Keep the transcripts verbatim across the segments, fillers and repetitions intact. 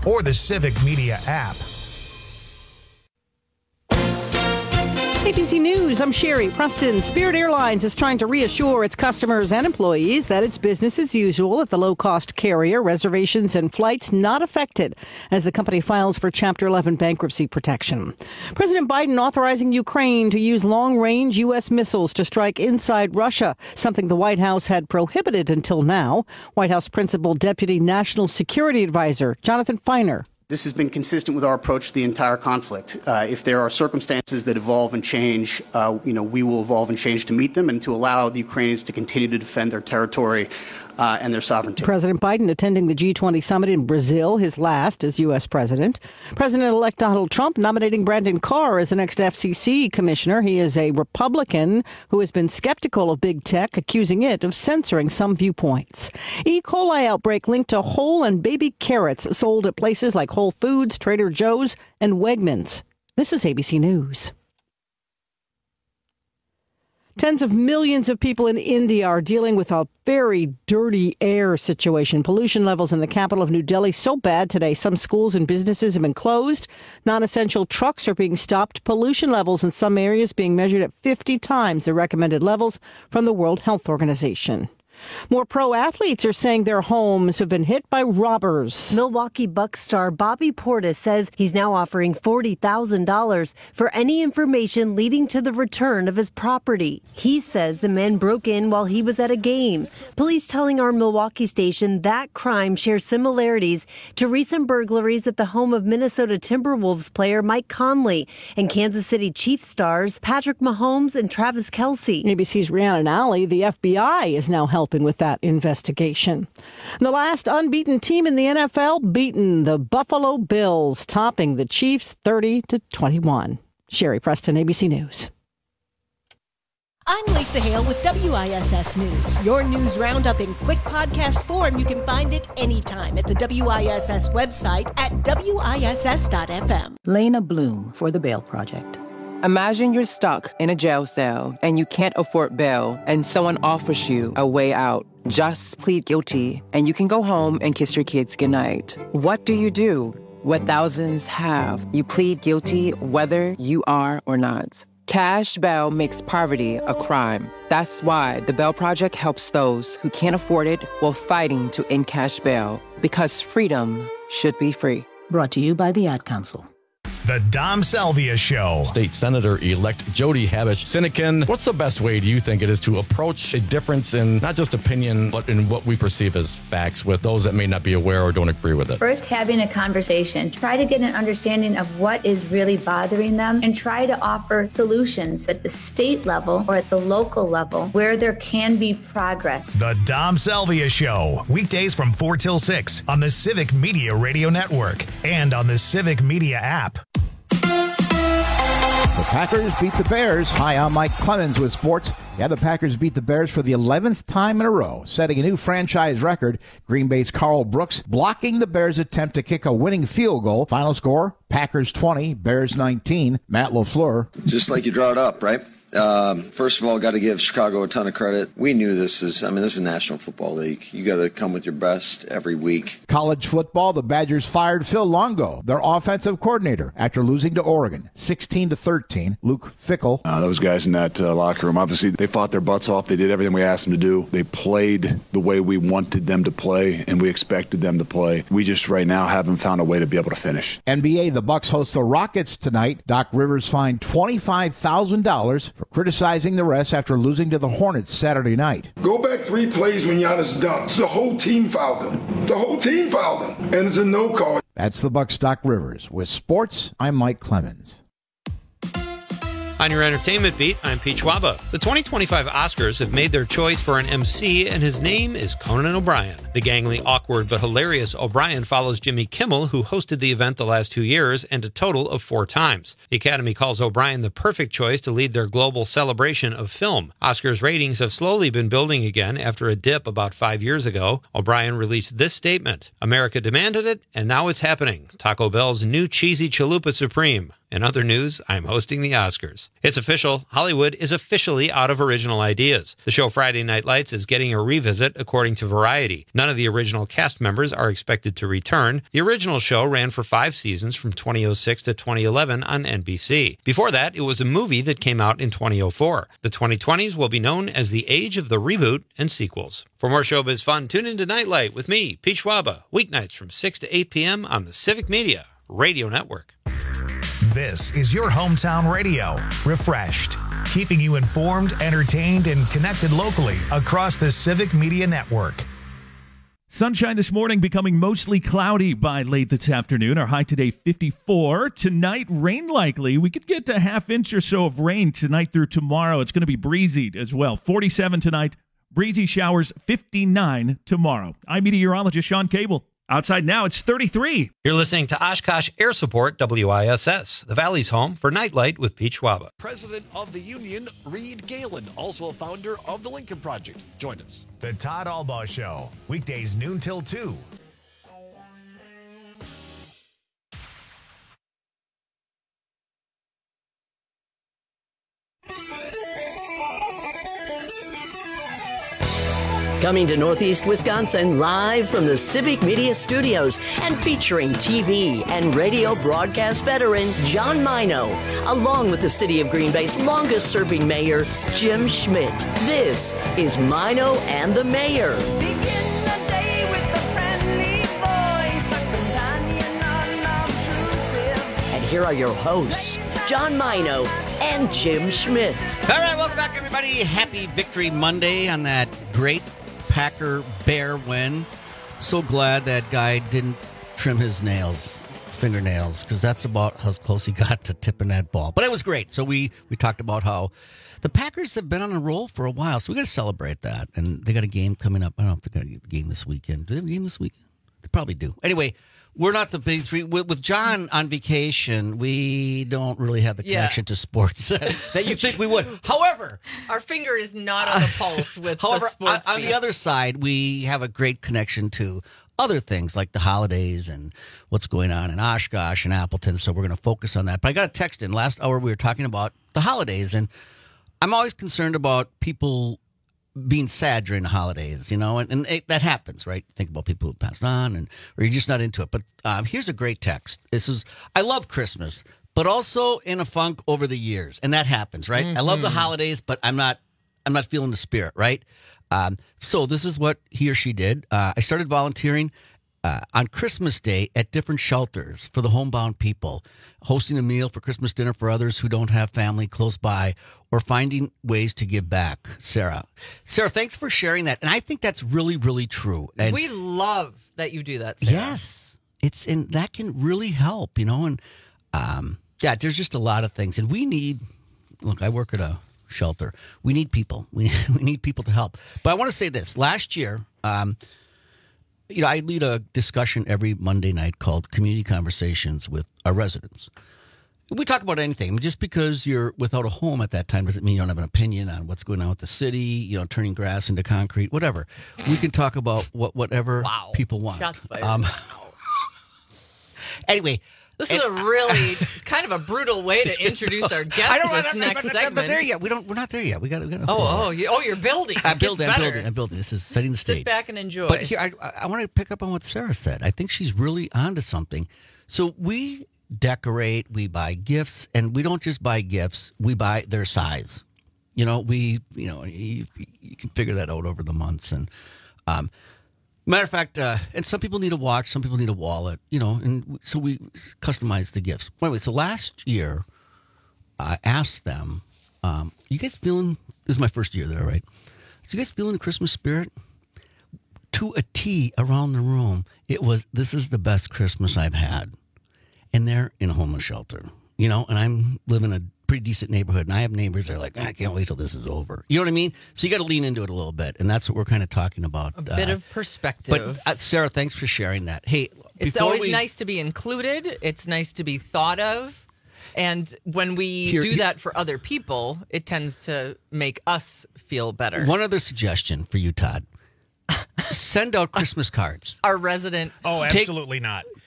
or the Civic Media app. A B C News, I'm Sherry Preston. Spirit Airlines is trying to reassure its customers and employees that it's business as usual at the low-cost carrier, reservations and flights not affected as the company files for Chapter eleven bankruptcy protection. President Biden authorizing Ukraine to use long-range U S missiles to strike inside Russia, something the White House had prohibited until now. White House Principal Deputy National Security Advisor Jonathan Feiner. This has been consistent with our approach to the entire conflict. Uh, if there are circumstances that evolve and change, uh, you know, we will evolve and change to meet them and to allow the Ukrainians to continue to defend their territory uh, and their sovereignty. President Biden attending the G twenty summit in Brazil, his last as U S president. President-elect Donald Trump nominating Brandon Carr as the next F C C commissioner. He is a Republican who has been skeptical of big tech, accusing it of censoring some viewpoints. E. coli outbreak linked to whole and baby carrots sold at places like Whole Foods, Trader Joe's, and Wegmans. This is A B C News. Tens of millions of people in India are dealing with a very dirty air situation. Pollution levels in the capital of New Delhi so bad today, some schools and businesses have been closed. Non-essential trucks are being stopped. Pollution levels in some areas being measured at fifty times the recommended levels from the World Health Organization. More pro athletes are saying their homes have been hit by robbers. Milwaukee Bucks star Bobby Portis says he's now offering forty thousand dollars for any information leading to the return of his property. He says the men broke in while he was at a game. Police telling our Milwaukee station that crime shares similarities to recent burglaries at the home of Minnesota Timberwolves player Mike Conley and Kansas City Chiefs stars Patrick Mahomes and Travis Kelce. A B C's Rhiannon Alley, the F B I is now helping with that investigation. The last unbeaten team in the N F L beaten the Buffalo Bills, topping the Chiefs thirty to twenty-one. Sherry Preston, A B C News. I'm Lisa Hale with W I S S News. Your news roundup in quick podcast form. You can find it anytime at the W I S S website at W I S S dot F M. Lena Bloom for the Bail Project. Imagine you're stuck in a jail cell and you can't afford bail and someone offers you a way out. Just plead guilty and you can go home and kiss your kids goodnight. What do you do? What thousands have. You plead guilty whether you are or not. Cash bail makes poverty a crime. That's why the Bail Project helps those who can't afford it while fighting to end cash bail. Because freedom should be free. Brought to you by the Ad Council. The Dom Salvia Show. State Senator-elect Jody Habush-Sinekin, what's the best way, do you think, it is to approach a difference in not just opinion, but in what we perceive as facts with those that may not be aware or don't agree with it? First, having a conversation. Try to get an understanding of what is really bothering them and try to offer solutions at the state level or at the local level where there can be progress. The Dom Salvia Show. Weekdays from four till six on the Civic Media Radio Network and on the Civic Media app. The Packers beat the Bears. Hi, I'm Mike Clemens with sports. Yeah, the Packers beat the Bears for the eleventh time in a row, setting a new franchise record. Green Bay's Carl Brooks blocking the Bears' attempt to kick a winning field goal. Final score, Packers twenty, Bears nineteen. Matt LaFleur. Just like you draw it up, right? Um, first of all, got to give Chicago a ton of credit. We knew this is, I mean, this is a National Football League. You got to come with your best every week. College football, the Badgers fired Phil Longo, their offensive coordinator, after losing to Oregon, sixteen to thirteen. Luke Fickell. Uh, those guys in that uh, locker room, obviously, they fought their butts off. They did everything we asked them to do. They played the way we wanted them to play, and we expected them to play. We just right now haven't found a way to be able to finish. N B A, the Bucks host the Rockets tonight. Doc Rivers fined twenty-five thousand dollars for criticizing the refs after losing to the Hornets Saturday night. Go back three plays when Giannis dunked. The whole team fouled him. The whole team fouled him. And it's a no call. That's the Bucks' Doc Rivers. With sports, I'm Mike Clemens. On your entertainment beat, I'm Pete Schwaba. The twenty twenty-five Oscars have made their choice for an M C, and his name is Conan O'Brien. The gangly, awkward, but hilarious O'Brien follows Jimmy Kimmel, who hosted the event the last two years, and a total of four times. The Academy calls O'Brien the perfect choice to lead their global celebration of film. Oscars ratings have slowly been building again after a dip about five years ago. O'Brien released this statement: America demanded it, and now it's happening. Taco Bell's new cheesy Chalupa Supreme. In other news, I'm hosting the Oscars. It's official. Hollywood is officially out of original ideas. The show Friday Night Lights is getting a revisit, according to Variety. None of the original cast members are expected to return. The original show ran for five seasons from two thousand six to twenty eleven on N B C. Before that, it was a movie that came out in two thousand four. The twenty twenties will be known as the age of the reboot and sequels. For more showbiz fun, tune into Nightlight with me, Pete Schwaba, weeknights from six to eight p.m. on the Civic Media Radio Network. This is your hometown radio, refreshed, keeping you informed, entertained, and connected locally across the Civic Media Network. Sunshine this morning, becoming mostly cloudy by late this afternoon. Our high today, fifty-four. Tonight, rain likely. We could get a half inch or so of rain tonight through tomorrow. It's going to be breezy as well. forty-seven tonight, breezy showers, fifty-nine tomorrow. I'm meteorologist Sean Cable. Outside now, it's thirty-three. You're listening to Oshkosh Air Support, W I S S, the Valley's home for Nightlight with Pete Schwaba. President of the Union, Reed Galen, also a founder of the Lincoln Project. Join us. The Todd Albaugh Show, weekdays noon till two. Coming to Northeast Wisconsin live from the Civic Media Studios and featuring T V and radio broadcast veteran John Mino, along with the City of Green Bay's longest-serving mayor, Jim Schmidt. This is Mino and the Mayor. Begin the day with a friendly voice, a companion unobtrusive. And here are your hosts, John Mino and Jim Schmidt. All right, welcome back, everybody. Happy Victory Monday on that great Packer Bear win. So glad that guy didn't trim his nails, fingernails, because that's about how close he got to tipping that ball. But it was great. So we we talked about how the Packers have been on a roll for a while, so we got to celebrate that. And they got a game coming up. I don't know if they got a game this weekend. Do they have a game this weekend? They probably do. Anyway, we're not the big three. With, with John on vacation, we don't really have the Yeah. connection to sports that you think we would. However, Our finger is not on the pulse with However, the sports on, on beat. the other side, we have a great connection to other things like the holidays and what's going on in Oshkosh and Appleton. So we're going to focus on that. But I got a text in last hour. We were talking about the holidays, and I'm always concerned about people being sad during the holidays, you know, and, and it, that happens, right? Think about people who passed on, and or you're just not into it. But um, here's a great text. This is I love Christmas, but also in a funk over the years, and that happens, right? I love the Mhm. holidays, but I'm not I'm not feeling the spirit, right? Um, so this is what he or she did. Uh, I started volunteering uh, on Christmas Day at different shelters for the homebound people, hosting a meal for Christmas dinner for others who don't have family close by, or finding ways to give back. Sarah, Sarah, thanks for sharing that, and I think that's really, really true. And we love that you do that, Sarah. yes, it's and that can really help, you know. And um, yeah, there's just a lot of things, and we need. Look, I work at a shelter. We need people. We we need people to help. But I want to say this: last year, um, you know, I lead a discussion every Monday night called Community Conversations with our residents. We talk about anything. I mean, just because you're without a home at that time doesn't mean you don't have an opinion on what's going on with the city, you know, turning grass into concrete, whatever. We can talk about what whatever Wow. people want. Shots fired. Um, anyway. This is a really kind of a brutal way to introduce our guest I don't this I'm next not, segment. But there yet. We don't. We're not there yet. We got. We got. Oh, oh, you, oh, you're building. I'm It building. gets I'm better. building. I'm building. This is setting the stage. Sit back and enjoy. But here, I, I want to pick up on what Sarah said. I think she's really onto something. So we decorate, we buy gifts, and we don't just buy gifts. We buy their size. You know, we. You know, you, you can figure that out over the months. And um, matter of fact, uh, and some people need a watch, some people need a wallet. You know, and so we customize the gifts. Anyway, so last year, I asked them, um, "You guys feeling?" This is my first year there, right? So you guys feeling the Christmas spirit? To a T around the room, it was, this is the best Christmas I've had. And they're in a homeless shelter, you know, and I'm living in a pretty decent neighborhood, and I have neighbors that are like, I can't wait till this is over. You know what I mean? So you got to lean into it a little bit, and that's what we're kind of talking about. A bit of perspective. But uh, Sarah, thanks for sharing that. Hey, It's before always we, nice to be included. It's nice to be thought of. And when we Here- do here- that for other people, it tends to make us feel better. One other suggestion for you, Todd. Send out Christmas cards. Our resident. Oh, Take- absolutely not.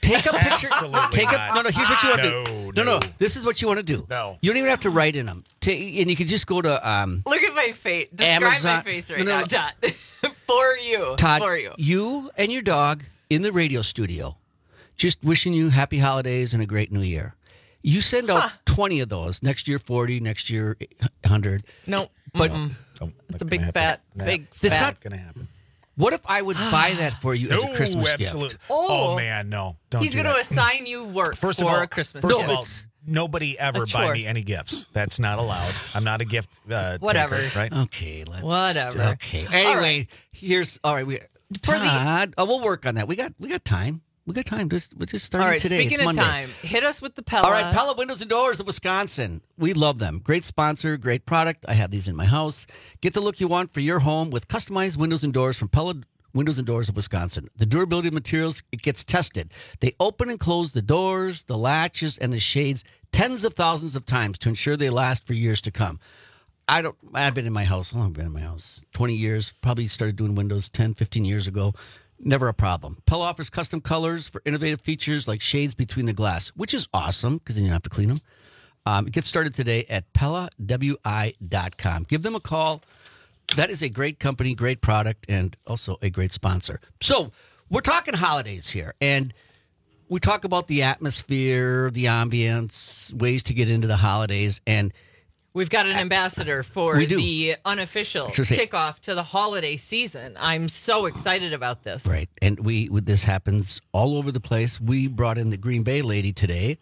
Take a picture. Absolutely take not. A, no, no. Here's what you want to No, do. No, no, no. This is what you want to do. No. You don't even have to write in them. Ta- and you can just go to um, Look at my face. Describe Amazon- my face right No, no, now, no. Todd. For you. Todd. For you. You and your dog in the radio studio, just wishing you happy holidays and a great new year. You send out Huh. twenty of those. Next year, forty. Next year, one hundred. No. But mm-mm. Oh, It's a not big gonna fat, happen. big That's fat. not going to happen. What if I would buy that for you as a No, Christmas absolutely. gift? Oh. Oh, man, no. Don't He's do going to that. assign you work First for of all, a Christmas first gift. of all, nobody ever A buy chore. me any gifts. That's not allowed. I'm not a gift uh, Whatever. taker, right? Okay, let's. Whatever. Okay. Anyway, here's all right. We For the- Todd. oh, we'll work on that. We got we got time. We got time. Just we're just starting All right, today. speaking It's of Monday. time, hit us with the Pella. All right, Pella Windows and Doors of Wisconsin. We love them. Great sponsor, great product. I have these in my house. Get the look you want for your home with customized windows and doors from Pella Windows and Doors of Wisconsin. The durability of materials, it gets tested. They open and close the doors, the latches, and the shades tens of thousands of times to ensure they last for years to come. I don't, I've been in my house. How long have I been in my house? twenty years. Probably started doing windows ten, fifteen years ago. Never a problem. Pella offers custom colors for innovative features like shades between the glass, which is awesome because then you don't have to clean them. Um, get started today at Pella W I dot com. Give them a call. That is a great company, great product, and also a great sponsor. So we're talking holidays here, and we talk about the atmosphere, the ambience, ways to get into the holidays, and We've got an ambassador for We do. the unofficial Should say- kickoff to the holiday season. I'm so excited about this. right, and we with this happens all over the place. We brought in the Green Bay lady today,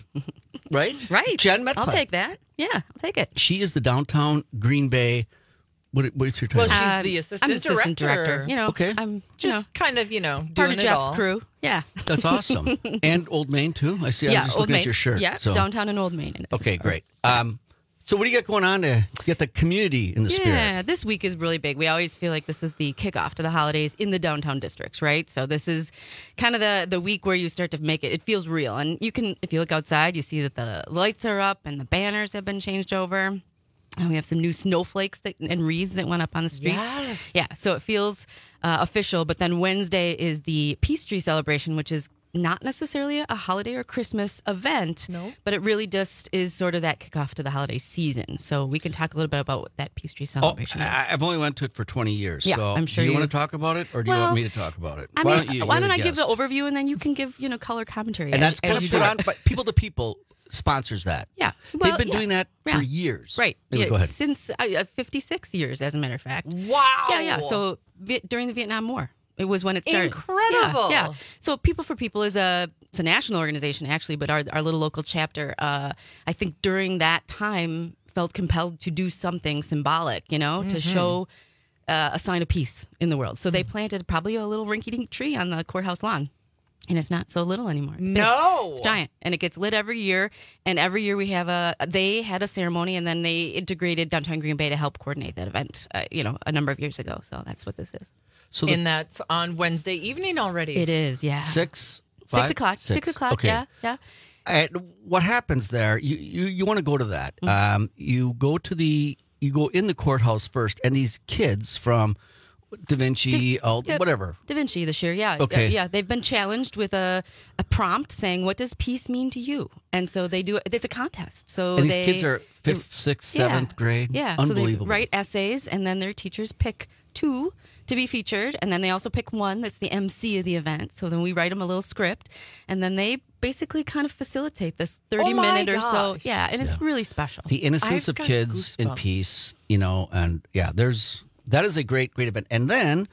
right? Right. Jen Metcalf. I'll take that. Yeah, I'll take it. She is the downtown Green Bay. What, what's your title? Well, she's Uh, the assistant, I'm assistant director. You know, Okay. I'm Just kind of, you know, part doing of it Jeff's all. crew. Yeah. That's awesome. And Old Main too. I see. I yeah, was just Old looking Main. at your shirt. Yeah, so. downtown and Old Main. And it's- Okay, great. Um, so what do you got going on to get the community in the yeah, spirit? this week is really big. We always feel like this is the kickoff to the holidays in the downtown districts, right? So this is kind of the the week where you start to make it. It feels real, and you can, if you look outside, you see that the lights are up and the banners have been changed over. And we have some new snowflakes that, and wreaths that went up on the streets. Yes. Yeah, so it feels uh, official. But then Wednesday is the Peace Tree celebration, which is not necessarily a holiday or Christmas event, No. but it really just is sort of that kickoff to the holiday season. So we can talk a little bit about what that Peace Tree Oh, celebration is. I- I've only went to it for twenty years. Yeah, so I'm sure do you, you- want to talk about it, or do you Well, want me to talk about it? I why mean, don't you? why You're don't I the give the guest. overview and then you can give, you know, color commentary. And as- that's as kind of you put do on, it. but People to People sponsors that. Yeah. They've Well, been yeah. doing that Yeah. for years. Right. Anyway, Yeah, go ahead. Since uh, fifty-six years, as a matter of fact. Wow. Yeah, yeah. So Viet- during the Vietnam War, it was when it started. Incredible. Yeah, yeah. So People for People is a it's a national organization actually, but our our little local chapter, uh, I think during that time felt compelled to do something symbolic, you know, to Mhm. show uh, a sign of peace in the world. So they planted probably a little rinky-dink tree on the courthouse lawn. And it's not so little anymore. It's big. No. It's giant. And it gets lit every year. And every year we have a, they had a ceremony and then they integrated Downtown Green Bay to help coordinate that event, uh, you know, a number of years ago. So that's what this is. So the- And that's on Wednesday evening already. It is, yeah. Six, Six five? o'clock. Six, o'clock, Okay. yeah, yeah. And what happens there? You you, you want to go to that? Mm-hmm. Um, you go to the you go in the courthouse first, and these kids from Da Vinci, Da- oh, yeah, whatever. Da Vinci this year, yeah. Okay. Uh, yeah, they've been challenged with a, a prompt saying, what does peace mean to you? And so they do, it's a contest. So And these they, kids are fifth, sixth, Yeah. seventh grade. Yeah, so they Unbelievable. write essays, and then their teachers pick two to be featured, and then they also pick one that's the M C of the event. So then we write them a little script, and then they basically kind of facilitate this thirty Oh my minute or so. gosh. Yeah, and it's really special. The innocence I've of got kids in goosebumps. peace, you know, and yeah, there's that is a great, great event. And then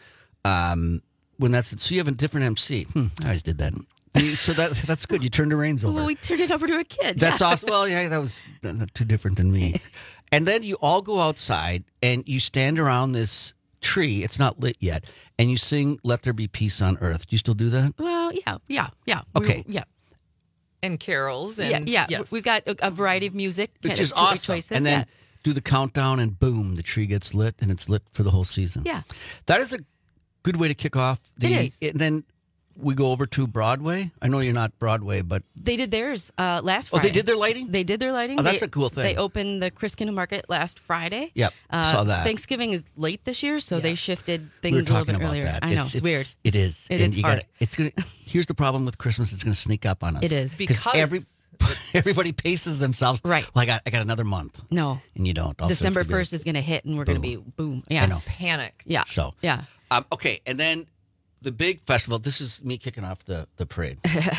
um, when that's so you have a different M C. Hmm, I always did that. You- So that that's good. You turned the reins over. Well, we turned it over to a kid. That's yeah. awesome. Well, yeah, that was uh, not too different than me. And then you all go outside and you stand around this tree. It's not lit yet, and you sing "Let There Be Peace on Earth." Do you still do that? Well, yeah, yeah, yeah. We- Okay. yeah. And carols. Yeah, And yeah. yes. We've got a, a variety of music, Which kind is of cho- awesome. choices. And then yeah. do the countdown, and boom, the tree gets lit, and it's lit for the whole season. Yeah. That is a good way to kick off the. It is. And then we go over to Broadway? I know you're not Broadway, but They did theirs uh, last Oh, Friday. they did their lighting? They did their lighting. Oh, that's They- a cool thing. They opened the Christkindle Market last Friday. Yep, Uh, saw that. Thanksgiving is late this year, so they shifted things we were a little talking bit about earlier. that. I know, it's, weird. It is. It And is you hard. gotta- It's gonna. Here's the problem with Christmas. It's going to sneak up on us. It is. because Because- every everybody paces themselves. Right. Well, I got I got another month. No. And you don't. Also, it's December gonna be- first is going to hit, and we're going to be boom. Yeah. I know. Panic. Yeah. So Yeah. Um, okay, and then the big festival. This is me kicking off the the parade.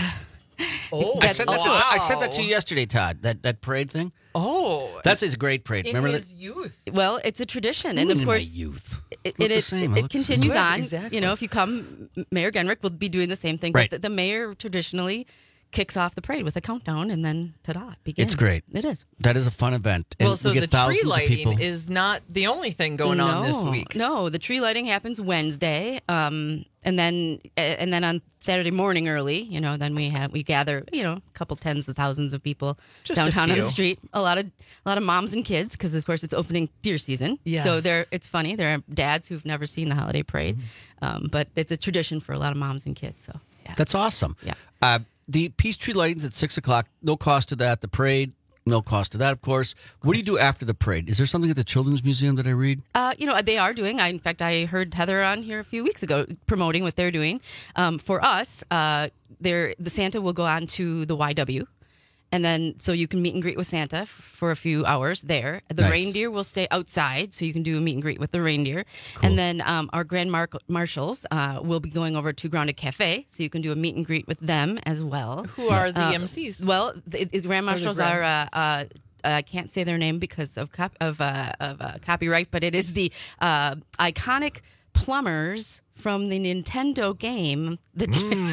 Oh, I said that. wow. To, I said that to you yesterday, Todd. That that parade thing. Oh, That's a great parade. in Remember his that? youth. Well, it's a tradition, Ooh, and of in my course, youth. it, Look it, the is- same. I it look the continues same. on. Exactly. You know, if you come, Mayor Genrick will be doing the same thing. Right. But the, the mayor traditionally kicks off the parade with a countdown, and then ta-da, begins. It's great. It is. That is a fun event. And Well, so we the get thousands tree of lighting people. is not the only thing going on this No, week. No, the tree lighting happens Wednesday, um, and then and then on Saturday morning early, you know, then we have we gather, you know, a couple tens of thousands of people Just a downtown on the few. street. A lot of a lot of moms and kids because of course it's opening deer season. Yes. So there, it's funny. There are dads who've never seen the holiday parade, Mm-hmm. um, but it's a tradition for a lot of moms and kids. So yeah, That's awesome. Yeah. Uh, the peace tree lightings at six o'clock. No cost to that. The parade. No cost to that, of course. What do you do after the parade? Is there something at the Children's Museum that I read? Uh, you know, they are doing. I, in fact, I heard Heather on here a few weeks ago promoting what they're doing. Um, for us, uh, they're, the Santa will go on to the Y W. And then, so you can meet and greet with Santa f- for a few hours there. The Nice. reindeer will stay outside, so you can do a meet and greet with the reindeer. And then um, our Grand Mar- Marshals uh, will be going over to Grounded Cafe, so you can do a meet and greet with them as well. Who are the Uh, M Cs? Well, the, the Grand Or the Marshals Grand- are. Uh, uh, I can't say their name because of cop- of uh, of uh, copyright, but it is the uh, iconic plumbers from the Nintendo game. The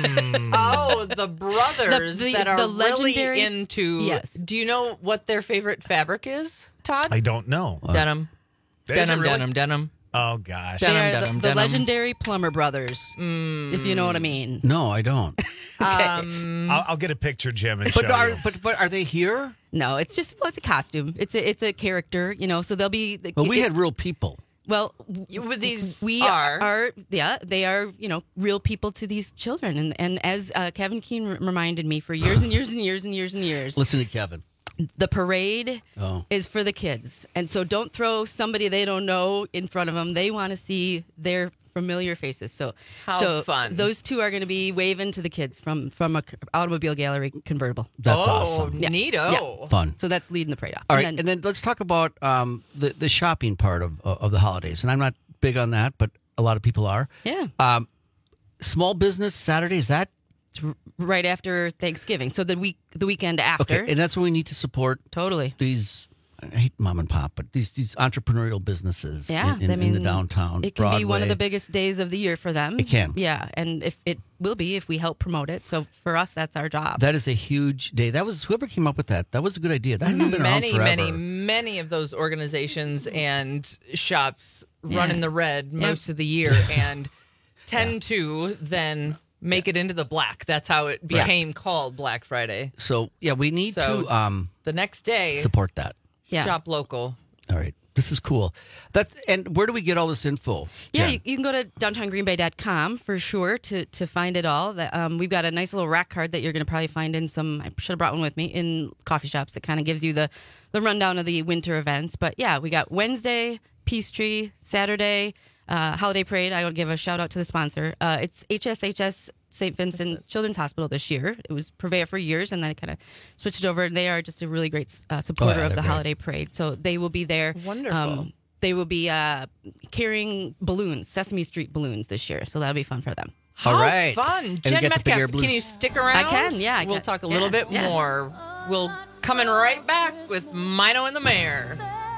Oh, the brothers The- the- that are the really legendary- into. Yes. Do you know what their favorite fabric is, Todd? I don't know. Denim. Is it Denim, really? denim, denim. Oh gosh. They Denim, are the, denim, the denim. legendary plumber brothers, if you know what I mean. No, I don't. Um, I'll, I'll get a picture, Jim, and But show are you. but but are they here? No, it's just well, it's a costume. It's a it's a character, you know. So they'll be. Well, we it- had real people. Well, You- with these we are- are, yeah, they are, you know, real people to these children. And and as uh, Kevin Keene r- reminded me for years and years and years and years and years, Listen to Kevin. the parade Oh. is for the kids. And so don't throw somebody they don't know in front of them. They want to see their familiar faces. So How so fun. those two are going to be waving to the kids from from a c- automobile gallery convertible. That's oh, awesome. neato. Yeah. Fun. So that's leading the parade off. All right, And then- and then let's talk about um, the the shopping part of of the holidays. And I'm not big on that, but a lot of people are. yeah. Um, small business Saturday, is that It's r- right after Thanksgiving. So the week the weekend after. okay? And that's when we need to support Totally. these. I hate mom and pop, but these these entrepreneurial businesses Yeah, in, in, I mean, in the downtown. It can be one of Broadway. the biggest days of the year for them. It can. Yeah, and if it will be if we help promote it. So for us, that's our job. That is a huge day. That was whoever came up with that. That was a good idea. That hasn't been Many, around forever. many, many of those organizations and shops run Yeah. in the red Yep. most of the year and tend to then make it into the black. That's how it became called Black Friday. So yeah, we need So- to um, The next day, support that. Yeah. shop local. All right, this is cool. That and where do we get all this info? Yeah, Jen? you, you can go to downtown green bay dot com for sure to to find it all. That um, we've got a nice little rack card that you're going to probably find in some. I should have brought one with me in coffee shops. It kind of gives you the the rundown of the winter events. But yeah, we got Wednesday Peace Tree, Saturday uh, Holiday Parade. I will give a shout out to the sponsor. Uh, it's H S H S Saint Vincent Children's Hospital this year. It was Purveyor for years, and then kind of switched it over. And they are just a really great uh, supporter Oh, yeah, of they're the great. holiday parade. So they will be there. Wonderful. They will be uh, carrying balloons, Sesame Street balloons this year. So that'll be fun for them. How All right. fun. And we Jen get the Big Air Metcalf, Blues. can you stick around? I can, yeah, I we'll can. talk a Yeah, little bit yeah. more. We'll coming right back with Mino and the Mayor.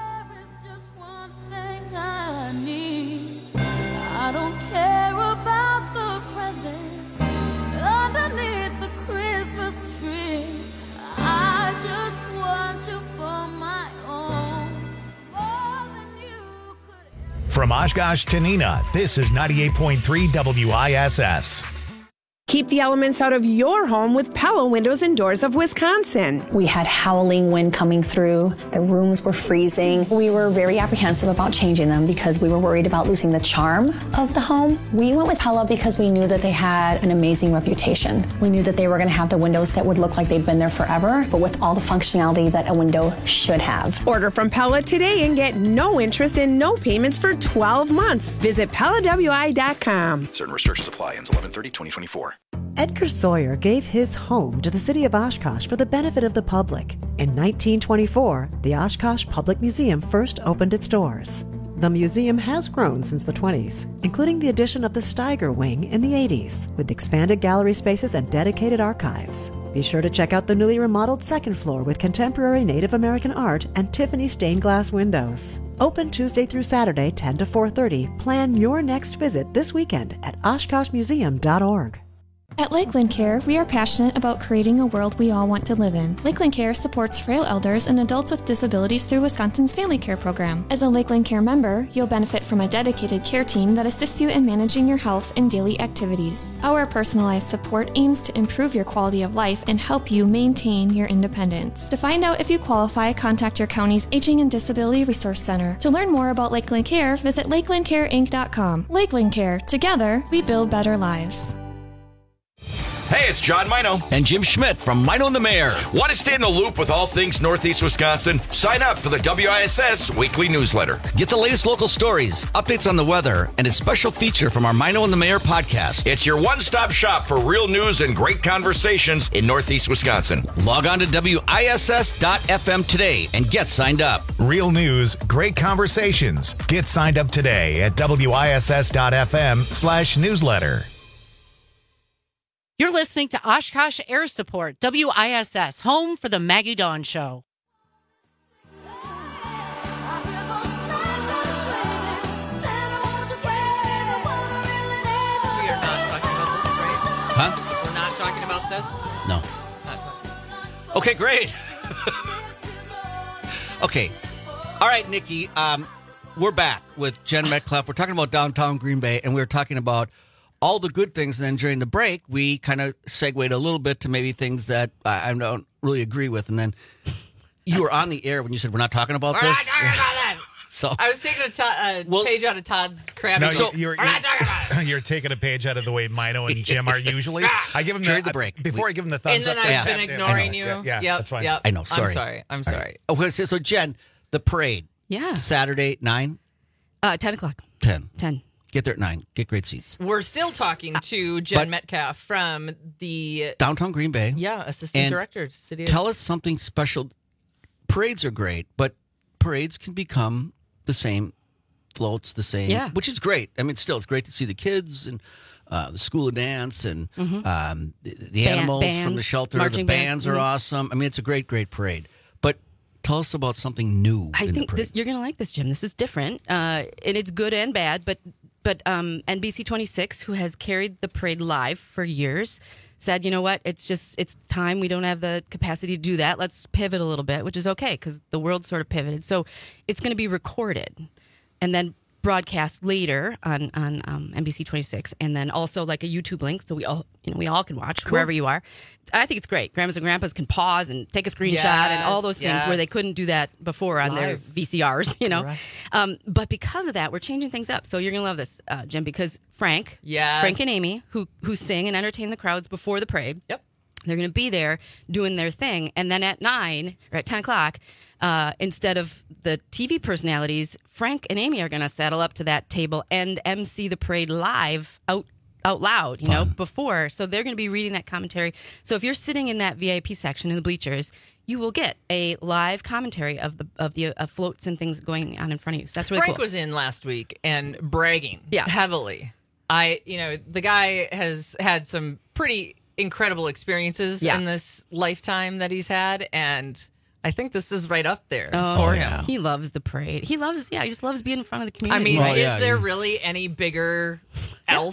I need. I don't care about the presents underneath the Christmas tree. I just want you for my own. More than you could From Oshkosh to Neenah, this is ninety-eight point three W I S S. Keep the elements out of your home with Pella Windows and Doors of Wisconsin. We had howling wind coming through. The rooms were freezing. We were very apprehensive about changing them because we were worried about losing the charm of the home. We went with Pella because we knew that they had an amazing reputation. We knew that they were going to have the windows that would look like they'd been there forever, but with all the functionality that a window should have. Order from Pella today and get no interest and no payments for twelve months. Visit Pella W I dot com. Certain restrictions apply. Ends eleven thirty twenty twenty-four. Edgar Sawyer gave his home to the city of Oshkosh for the benefit of the public. In nineteen twenty-four, the Oshkosh Public Museum first opened its doors. The museum has grown since the twenties, including the addition of the Steiger Wing in the eighties, with expanded gallery spaces and dedicated archives. Be sure to check out the newly remodeled second floor with contemporary Native American art and Tiffany stained glass windows. Open Tuesday through Saturday, ten to four thirty. Plan your next visit this weekend at oshkosh museum dot org. At Lakeland Care, we are passionate about creating a world we all want to live in. Lakeland Care supports frail elders and adults with disabilities through Wisconsin's Family Care program. As a Lakeland Care member, you'll benefit from a dedicated care team that assists you in managing your health and daily activities. Our personalized support aims to improve your quality of life and help you maintain your independence. To find out if you qualify, contact your county's Aging and Disability Resource Center. To learn more about Lakeland Care, visit lakeland care inc dot com. Lakeland Care. Together, we build better lives. Hey, it's John Mino. And Jim Schmidt from Mino and the Mayor. Want to stay in the loop with all things Northeast Wisconsin? Sign up for the W I S S weekly newsletter. Get the latest local stories, updates on the weather, and a special feature from our Mino and the Mayor podcast. It's your one-stop shop for real news and great conversations in Northeast Wisconsin. Log on to W I S S dot F M today and get signed up. Real news, great conversations. Get signed up today at W I S S dot F M slash newsletter. You're listening to Oshkosh Air Support, W I S S, home for the Maggie Dawn Show. We are not talking about this, right? Huh? We're not talking about this? No. Okay, great. Okay. All right, Nikki, um, we're back with Jen Metcalf. We're talking about downtown Green Bay, and we were talking about all the good things. And then during the break, we kind of segued a little bit to maybe things that I, I don't really agree with. And then you were on the air when you said, we're not talking about We're this. not talking about that. So I was taking a to- uh, Well- page out of Todd's crabby. No, so, you're, we're not talking about it. you're, you're taking a page out of the way Mino and Jim are usually. I give them During the, the break. before We- I give them the thumbs And then up. I've they been tap in. ignoring I know. you. Yeah, yeah, Yep, that's fine. Yep. I know, sorry. I'm sorry. I'm All sorry. right. Okay, so, so Jen, the parade. Yeah. Saturday, nine? Uh, ten o'clock. ten. ten. Get there at nine. Get great seats. We're still talking to Jen But- Metcalf from the Downtown Green Bay. yeah assistant And director. City. Tell us something special. Parades are great, but parades can become the same, floats the same, Yeah. which is great. I mean, still, it's great to see the kids and uh, the school of dance and Mhm. um, the, the Band- animals from bands, the shelter. The marching bands bands. are Mhm. awesome. I mean, it's a great, great parade. But tell us about something new I in the think parade. this you're going to like this, Jim. This is different, uh, and it's good and bad. But but um, N B C twenty-six, who has carried the parade live for years, said, you know what? It's just it's time. We don't have the capacity to do that. Let's pivot a little bit, which is okay because the world sort of pivoted. So it's going to be recorded and then broadcast later on on um, N B C twenty-six, and then also like a YouTube link, so we all you know we all can watch Cool. wherever you are. I think it's great. Grandmas and grandpas can pause and take a screenshot and all those things Yes, where yes. they couldn't do that before on their Live. V C Rs, you know. Correct. Um, but because of that, we're changing things up. So you're gonna love this, uh, Jim, because Frank, Yes. Frank and Amy, who who sing and entertain the crowds before the parade. Yep. They're going to be there doing their thing. And then at nine or at ten o'clock, uh, instead of the T V personalities, Frank and Amy are going to saddle up to that table and M C the parade live out out loud, you know, before. So they're going to be reading that commentary. So if you're sitting in that V I P section in the bleachers, you will get a live commentary of the of the uh, floats and things going on in front of you. So that's really Frank cool. was in last week and bragging Yeah. heavily. I, you know, the guy has had some pretty incredible experiences Yeah. in this lifetime that he's had, and I think this is right up there Oh, for yeah. him. He loves the parade. He loves, yeah, he just loves being in front of the I community. mean, Well, is yeah, there you- really any bigger elf yeah.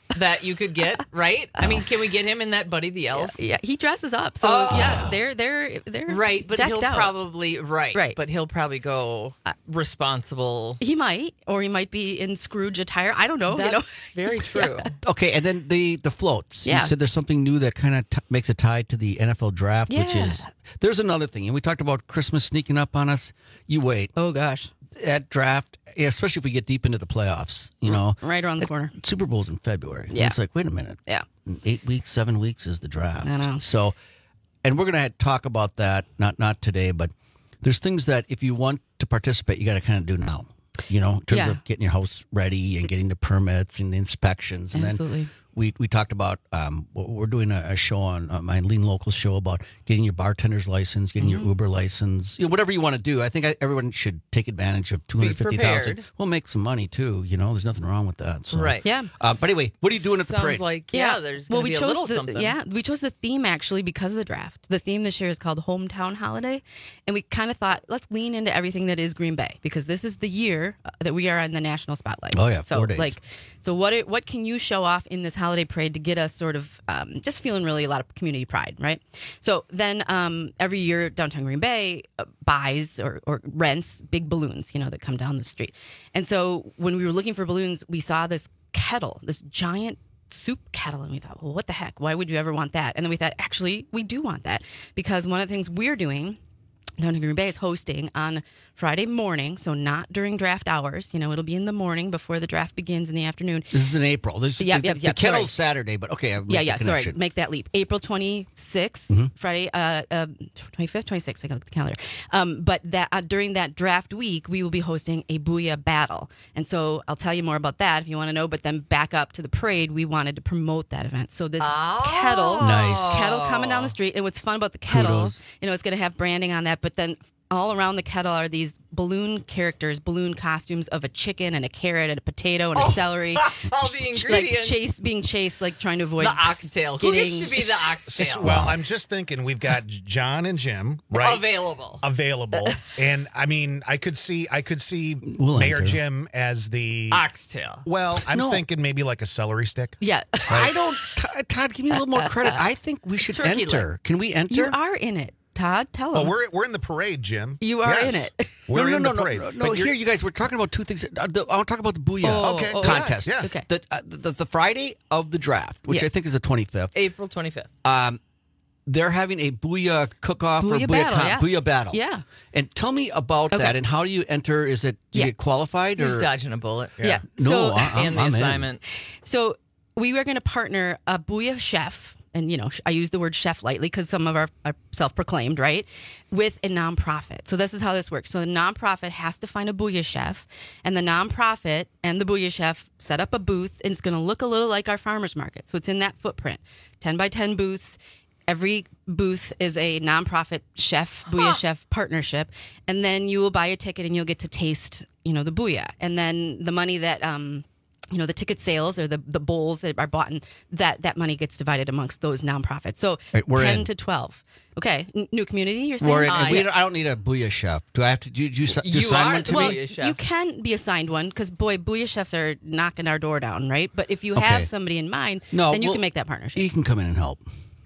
that you could get, right? I mean, can we get him in that Buddy the Elf? Yeah, he dresses up. So Oh. yeah, they're they're they're Right, but decked he'll out. probably right, Right. But he'll probably go responsible. He might, or he might be in Scrooge attire. I don't know. That's you know, very true. Okay, and then the the floats. Yeah. You said there's something new that kind of t- makes a tie to the N F L draft, which Yeah. is there's another thing, and we talked about Christmas sneaking up on us. You wait. Oh gosh, at draft, yeah, especially if we get deep into the playoffs. You know, right around the corner. Super Bowl's in February. And Yeah. it's like, wait a minute. Yeah, eight weeks, seven weeks is the draft. I know. So, and we're gonna talk about that. Not not today, but there's things that if you want to participate, you got to kind of do now. You know, in terms Yeah. of getting your house ready and getting the permits and the inspections. And Absolutely. then we, we talked about, um, we're doing a, a show on uh, my Lean Local show about getting your bartender's license, getting Mm-hmm. your Uber license, you know, whatever you want to do. I think I, everyone should take advantage of two hundred fifty thousand. prepared. We'll make some money too. You know, there's nothing wrong with that. So. Right. Yeah. Uh, but anyway, what are you doing at the Sounds parade? like yeah, there's gonna well, we be a chose little the, something. Yeah, we chose the theme actually because of the draft. The theme this year is called Hometown Holiday, and we kind of thought let's lean into everything that is Green Bay because this is the year uh, that we are in the national spotlight. Oh, yeah, so four days. like, so what it, what can you show off in this holiday parade to get us sort of um, just feeling really a lot of community pride, right? So then um, every year downtown Green Bay uh, buys or, or rents big balloons, you know, that come down the street, and so when we were looking for balloons, we saw this kettle, this giant soup kettle, and we thought, well, what the heck? Why would you ever want that? And then we thought, actually, we do want that because one of the things we're doing down in Green Bay is hosting on Friday morning, so not during draft hours. You know, it'll be in the morning before the draft begins in the afternoon. This is in April. There's, Yep, the, yep, the yep, kettle's sorry. Saturday, but okay. I'll make Yeah, the yeah, sorry, connection. make that leap. April twenty-sixth, Mhm. Friday, uh, uh, twenty-fifth, twenty-sixth, I got the calendar. Um, but that uh, during that draft week, we will be hosting a Booyah Battle. And so I'll tell you more about that if you want to know, but then back up to the parade, we wanted to promote that event. So this kettle, Nice. kettle coming down the street, and what's fun about the kettle, Kudos. you know, it's going to have branding on that, but then all around the kettle are these balloon characters, balloon costumes of a chicken and a carrot and a potato and a celery. All the Like ingredients. chase, being chased, like trying to avoid The oxtail. Who getting- gets to be the oxtail? Well, I'm just thinking we've got John and Jim, right? Available. Available. And I mean, I could see I could see We'll Mayor enter. Jim as the Oxtail. Well, I'm No. thinking maybe like a celery stick. Yeah. I don't, Todd, Todd, give me a little more credit. I think we should Turkey enter. Can we enter? You are in it, Todd. Tell Well, him. we're we're in the parade, Jim. You are Yes. in it. We're no, no, in no, the no, parade. no, But no. you're- Here, you guys, we're talking about two things. Uh, the, I want to talk about the Booyah Oh, oh, contest. yeah. Okay. The, uh, the, the Friday of the draft, which Yes. I think is the twenty-fifth. April twenty-fifth. Um, they're having a Booyah cook-off or Booyah Booyah, battle, con- yeah. Booyah battle. Yeah. And tell me about Okay. that and how do you enter? Is it do you Yeah. get qualified He's or dodging a bullet. Yeah. no? So, I, I'm, and the I'm in. assignment. so we were going to partner a Booyah chef, and you know, I use the word chef lightly because some of our are self-proclaimed, right? With a nonprofit. So this is how this works. So the nonprofit has to find a Booyah chef, and the nonprofit and the Booyah chef set up a booth, and it's going to look a little like our farmers market. So it's in that footprint, ten by ten booths. Every booth is a nonprofit chef, Booyah chef partnership, and then you will buy a ticket and you'll get to taste, you know, the Booyah, and then the money that, um, you know, the ticket sales or the the bowls that are bought, in, that that money gets divided amongst those nonprofits. So Right, we're ten in. to twelve. Okay, N- new community. You're saying? We're in, Uh, and we yeah. don't, I don't need a Booyah chef. Do I have to? Do you, do you, do you You assign are one to the Well, me? Booyah chef. you can be assigned one because boy, Booyah chefs are knocking our door down, right? But if you Okay. have somebody in mind, No, then you well, can make that partnership. He can come in and help.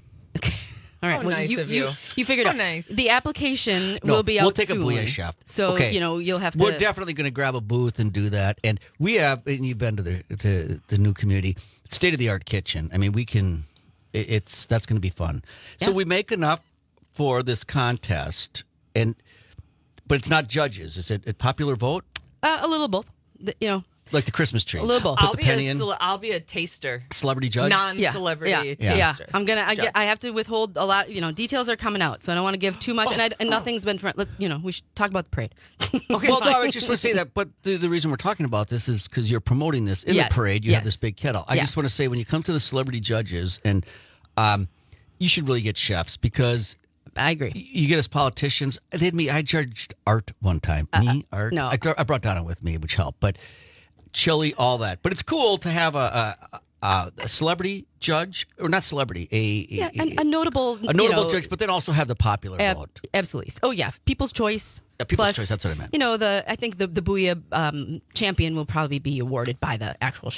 All right, How nice you, of you. You figured How out. nice. The application No, will be out we'll take soon. a Booyah chef. So Okay. you know you'll have to. We're definitely going to grab a booth and do that. And we have, and you've been to the to the new community, state of the art kitchen. I mean, we can. it- It's that's going to be fun. So Yeah. we make enough for this contest, and but it's not judges. Is it a popular vote uh, a little both. The- You know, like the Christmas tree? A little both. Put I'll the be penny a in. cele- I'll be a taster. Celebrity judge. Non-celebrity yeah, taster. yeah, yeah. I'm gonna. I, Judge. get, I have to withhold a lot. You know, details are coming out, so I don't want to give too much. and, I, and nothing's been. Front, you know, we should talk about the parade. Okay, well, no, I just want to say that, but the, the reason we're talking about this is because you're promoting this in Yes, the parade. You have yes. this big kettle. I Yeah. just want to say, when you come to the celebrity judges, and um, you should really get chefs because I agree. you get as politicians. They had me. I judged art one time. me art. no. I, I brought Donna with me, which helped. But chili, all that. But it's cool to have a, a, a, a celebrity judge, or not celebrity, a Yeah, a, a, a notable, a notable you know, judge, but then also have the popular ab- vote. Absolutely. Oh yeah, People's Choice. Yeah, People's Plus, Choice, that's what I meant. You know, the I think the the Booyah um, champion will probably be awarded by the actual chef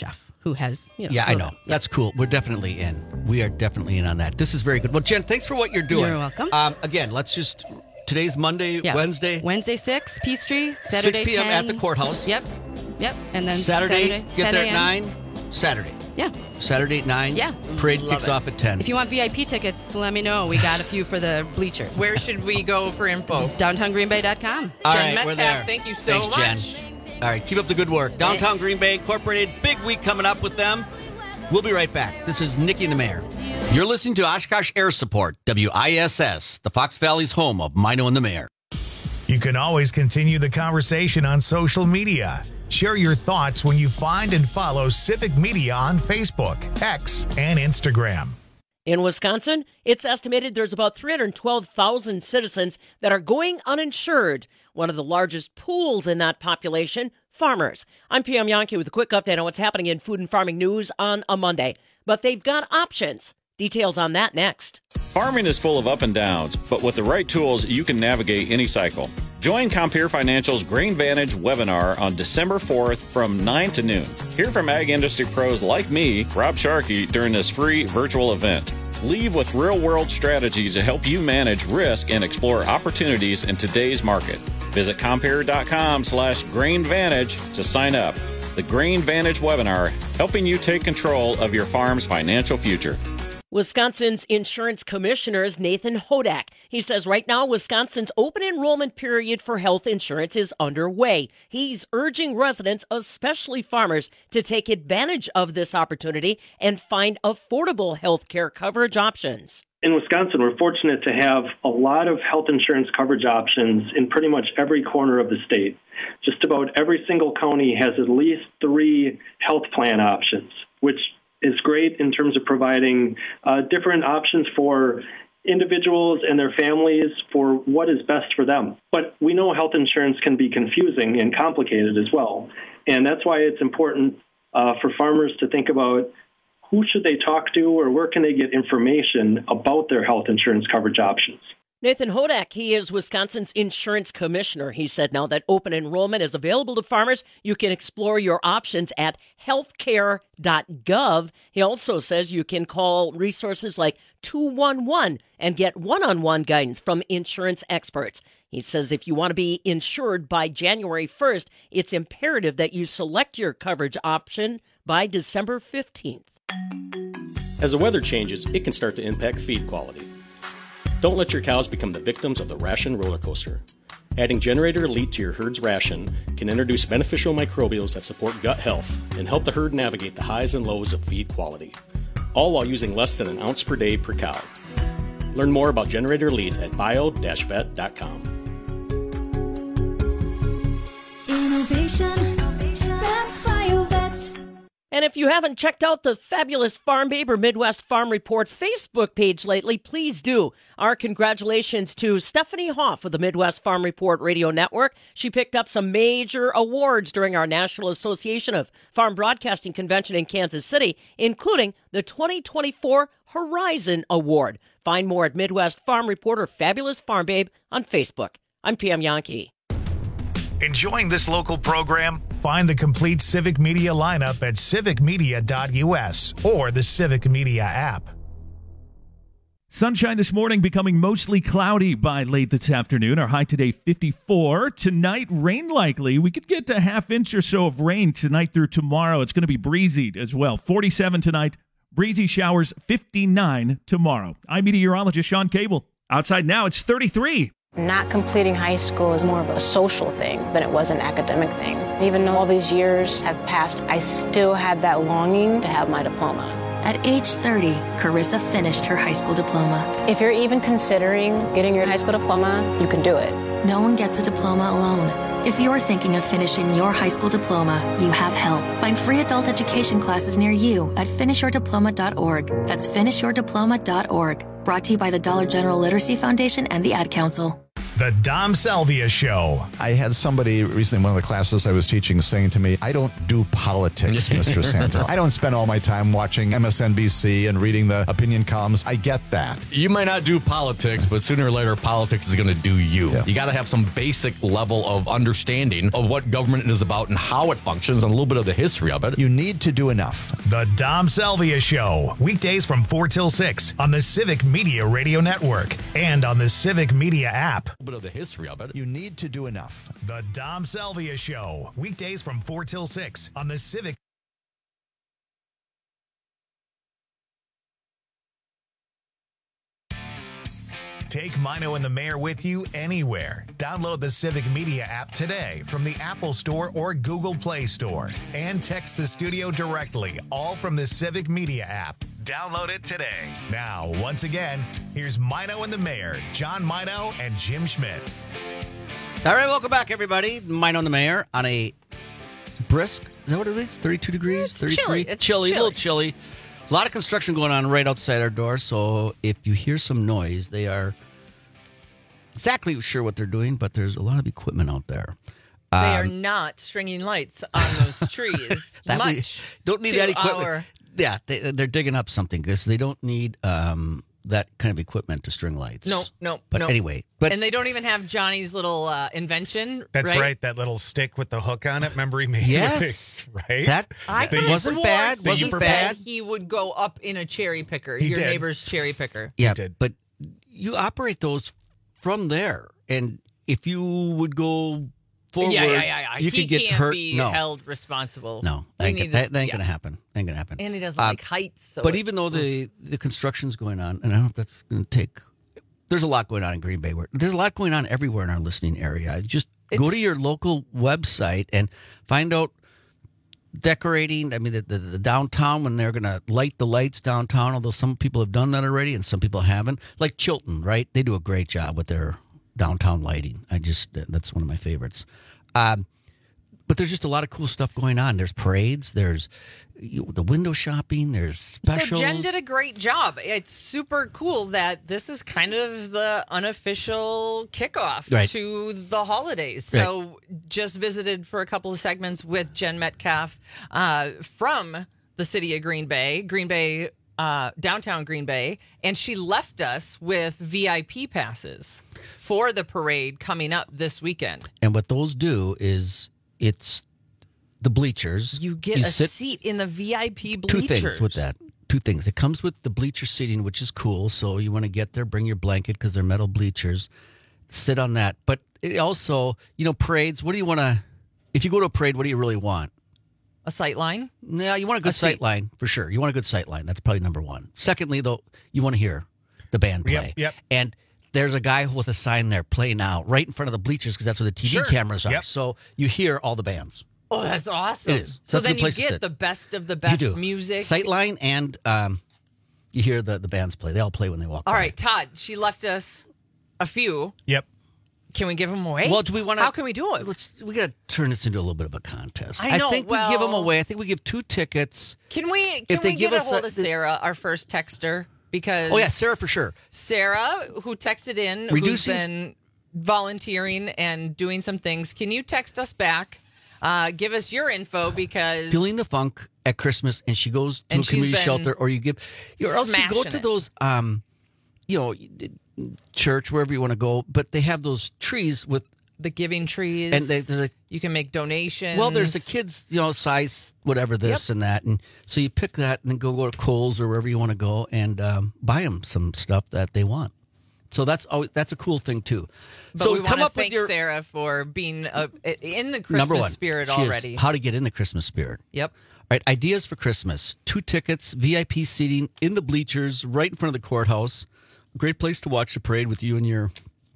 who has, you know. Yeah, a I little know. bit. That's cool. We're definitely in. We are definitely in on that. This is very good. Well, Jen, thanks for what you're doing. You're welcome. Um, again, let's just, today's Monday, Yeah. Wednesday. Wednesday six, Peachtree. Saturday six p.m. ten. at the courthouse. Yep. Yep. And then Saturday, Saturday get there at ten a.m. nine. Saturday. Yeah. Saturday at nine. Yeah. Parade Love kicks it. off at ten. If you want V I P tickets, let me know. We got a few for the bleachers. Where should we go for info? downtown green bay dot com. All Jen right, we're Metcalf, there. thank you so Thanks, much. Jen. All right, keep up the good work. Downtown Green Bay Incorporated, big week coming up with them. We'll be right back. This is Nikki and the Mayor. You're listening to Oshkosh Air Support, W I S S, the Fox Valley's home of Mino and the Mayor. You can always continue the conversation on social media. Share your thoughts when you find and follow Civic Media on Facebook, X, and Instagram. In Wisconsin, it's estimated there's about three hundred twelve thousand citizens that are going uninsured. One of the largest pools in that population, farmers. I'm P M Yankee with a quick update on what's happening in food and farming news on a Monday. But they've got options. Details on that next. Farming is full of up and downs, but with the right tools, you can navigate any cycle. Join Compeer Financial's GrainVantage webinar on December fourth from nine to noon. Hear from ag industry pros like me, Rob Sharkey, during this free virtual event. Leave with real-world strategies to help you manage risk and explore opportunities in today's market. Visit Compeer.com slash GrainVantage to sign up. The GrainVantage webinar, helping you take control of your farm's financial future. Wisconsin's insurance commissioner is Nathan Hodak. He says right now Wisconsin's open enrollment period for health insurance is underway. He's urging residents, especially farmers, to take advantage of this opportunity and find affordable health care coverage options. In Wisconsin, we're fortunate to have a lot of health insurance coverage options in pretty much every corner of the state. Just about every single county has at least three health plan options, which is great in terms of providing uh, different options for individuals and their families for what is best for them. But we know health insurance can be confusing and complicated as well. And that's why it's important uh, for farmers to think about who should they talk to or where can they get information about their health insurance coverage options. Nathan Hodak, he is Wisconsin's insurance commissioner. He said now that open enrollment is available to farmers, you can explore your options at healthcare dot gov. He also says you can call resources like two one one and get one-on-one guidance from insurance experts. He says if you want to be insured by January first, it's imperative that you select your coverage option by December fifteenth. As the weather changes, it can start to impact feed quality. Don't let your cows become the victims of the ration roller coaster. Adding Generator Elite to your herd's ration can introduce beneficial microbials that support gut health and help the herd navigate the highs and lows of feed quality, all while using less than an ounce per day per cow. Learn more about Generator Elite at bio dash vet dot com. Innovation, that's BioVet. And if you haven't checked out the fabulous Farm Babe or Midwest Farm Report Facebook page lately, please do. Our congratulations to Stephanie Hoff of the Midwest Farm Report Radio Network. She picked up some major awards during our National Association of Farm Broadcasting Convention in Kansas City, including the twenty twenty-four Horizon Award. Find more at Midwest Farm Report or Fabulous Farm Babe on Facebook. I'm P M Yankee. Enjoying this local program? Find the complete Civic Media lineup at civic media dot u s or the Civic Media app. Sunshine this morning, becoming mostly cloudy by late this afternoon. Our high today, fifty-four. Tonight, rain likely. We could get a half inch or so of rain tonight through tomorrow. It's going to be breezy as well. forty-seven tonight, breezy showers, fifty-nine tomorrow. I'm meteorologist Sean Cable. Outside now, it's thirty-three. Not completing high school is more of a social thing than it was an academic thing. Even though all these years have passed, I still had that longing to have my diploma. At age thirty, Carissa finished her high school diploma. If you're even considering getting your high school diploma, you can do it. No one gets a diploma alone. If you're thinking of finishing your high school diploma, you have help. Find free adult education classes near you at finish your diploma dot org. That's finish your diploma dot org. Brought to you by the Dollar General Literacy Foundation and the Ad Council. The Dom Salvia Show. I had somebody recently in one of the classes I was teaching saying to me, I don't do politics, Mister Santa. I don't spend all my time watching M S N B C and reading the opinion columns. I get that. You might not do politics, but sooner or later, politics is going to do you. Yeah. You got to have some basic level of understanding of what government is about and how it functions and a little bit of the history of it. You need to do enough. The Dom Salvia Show. Weekdays from four till six on the Civic Media Radio Network and on the Civic Media app. Bit of the history of it. You need to do enough. The Dom Salvia Show. Weekdays from four till six on the Civic. Take Mino and the Mayor with you anywhere. Download the Civic Media app today from the Apple Store or Google Play Store. And text the studio directly, all from the Civic Media app. Download it today. Now, once again, here's Mino and the Mayor, John Mino and Jim Schmidt. All right, welcome back, everybody. Mino and the Mayor on a brisk, is that what it is? thirty-two degrees? It's thirty-three? chilly. It's chilly, a chilly. little chilly. A lot of construction going on right outside our door, so if you hear some noise, they are exactly sure what they're doing, but there's a lot of equipment out there. They Um, are not stringing lights on those trees. That we much don't need to that equipment. our- Yeah, they, they're digging up something because they don't need um, that kind of equipment to string lights. No, no, But no. anyway, but and they don't even have Johnny's little uh, invention. That's right. right. That little stick with the hook on it. Remember he made Yes. it, right? That- I The- could've wasn't sworn bad, he wasn't said bad. He would go up in a cherry picker. He your did. neighbor's cherry picker. yeah, did. but you operate those from there, and if you would go forward, yeah, yeah, yeah, yeah. you he could get can't hurt. be no, held responsible. no, We that ain't, need that, to- that ain't yeah. gonna happen. Ain't gonna happen. And he doesn't Uh, like heights. So but it- even though the the construction's going on, and I don't know if that's going to take. There's a lot going on in Green Bay. Where, there's a lot going on everywhere in our listening area. Just go It's- to your local website and find out decorating. I mean, the, the, the downtown when they're going to light the lights downtown. Although some people have done that already, and some people haven't. Like Chilton, right? They do a great job with their downtown lighting. I just that's one of my favorites. Um, but there's just a lot of cool stuff going on. There's parades. There's you, the window shopping. There's specials. So Jen did a great job. It's super cool that this is kind of the unofficial kickoff Right. to the holidays. So just visited for a couple of segments with Jen Metcalf uh, from the city of Green Bay, Green Bay, uh, downtown Green Bay, and she left us with V I P passes for the parade coming up this weekend. And what those do is it's the bleachers. You get a sit, seat in the V I P two bleachers. things with that. Two things. It comes with the bleacher seating, which is cool. So you want to get there, bring your blanket because they're metal bleachers. Sit on that. But it also, you know, parades. What do you want to? If you go to a parade, what do you really want? A sight line? No, you want a good A sight seat. line for sure. You want a good sight line. That's probably number one. Secondly, though, you want to hear the band play. Yep, yep. And there's a guy with a sign there, play now, right in front of the bleachers because that's where the T V Sure. cameras are. Yep. So you hear all the bands. Oh, that's awesome. It is. So That's a then good you place to get sit. the best of the You best do. music. Sightline and um, you hear the, the bands play. They all play when they walk All by. right, Todd, she left us a few. Yep. Can we give them away? Well, do we want to? How can we do it? Let's. We got to turn this into a little bit of a contest. I know, think we give them well- away. I think we give two tickets. Can we can If they we give get a us hold a- of Sarah, our first texter? Because Oh yeah, Sarah for sure. Sarah, who texted in, Reduces- who's been volunteering and doing some things, can you text us back? Uh, give us your info because Feeling the funk at Christmas, and she goes to And a she's community been shelter, or you give, or else you go smashing to it. those, um, you know, church wherever you want to go. But they have those trees with, the giving trees, and they, there's a you can make donations. well, there's a kid's, you know, size whatever this and that, and so you pick that and then go go to Kohl's or wherever you want to go and um, buy them some stuff that they want. So that's always, that's a cool thing too. But so we come want to up with thank your Sarah for being uh, in the Christmas number one spirit She is. already. How to get in the Christmas spirit. Yep. All right, ideas for Christmas. Two tickets, V I P seating in the bleachers right in front of the courthouse. Great place to watch the parade with you and your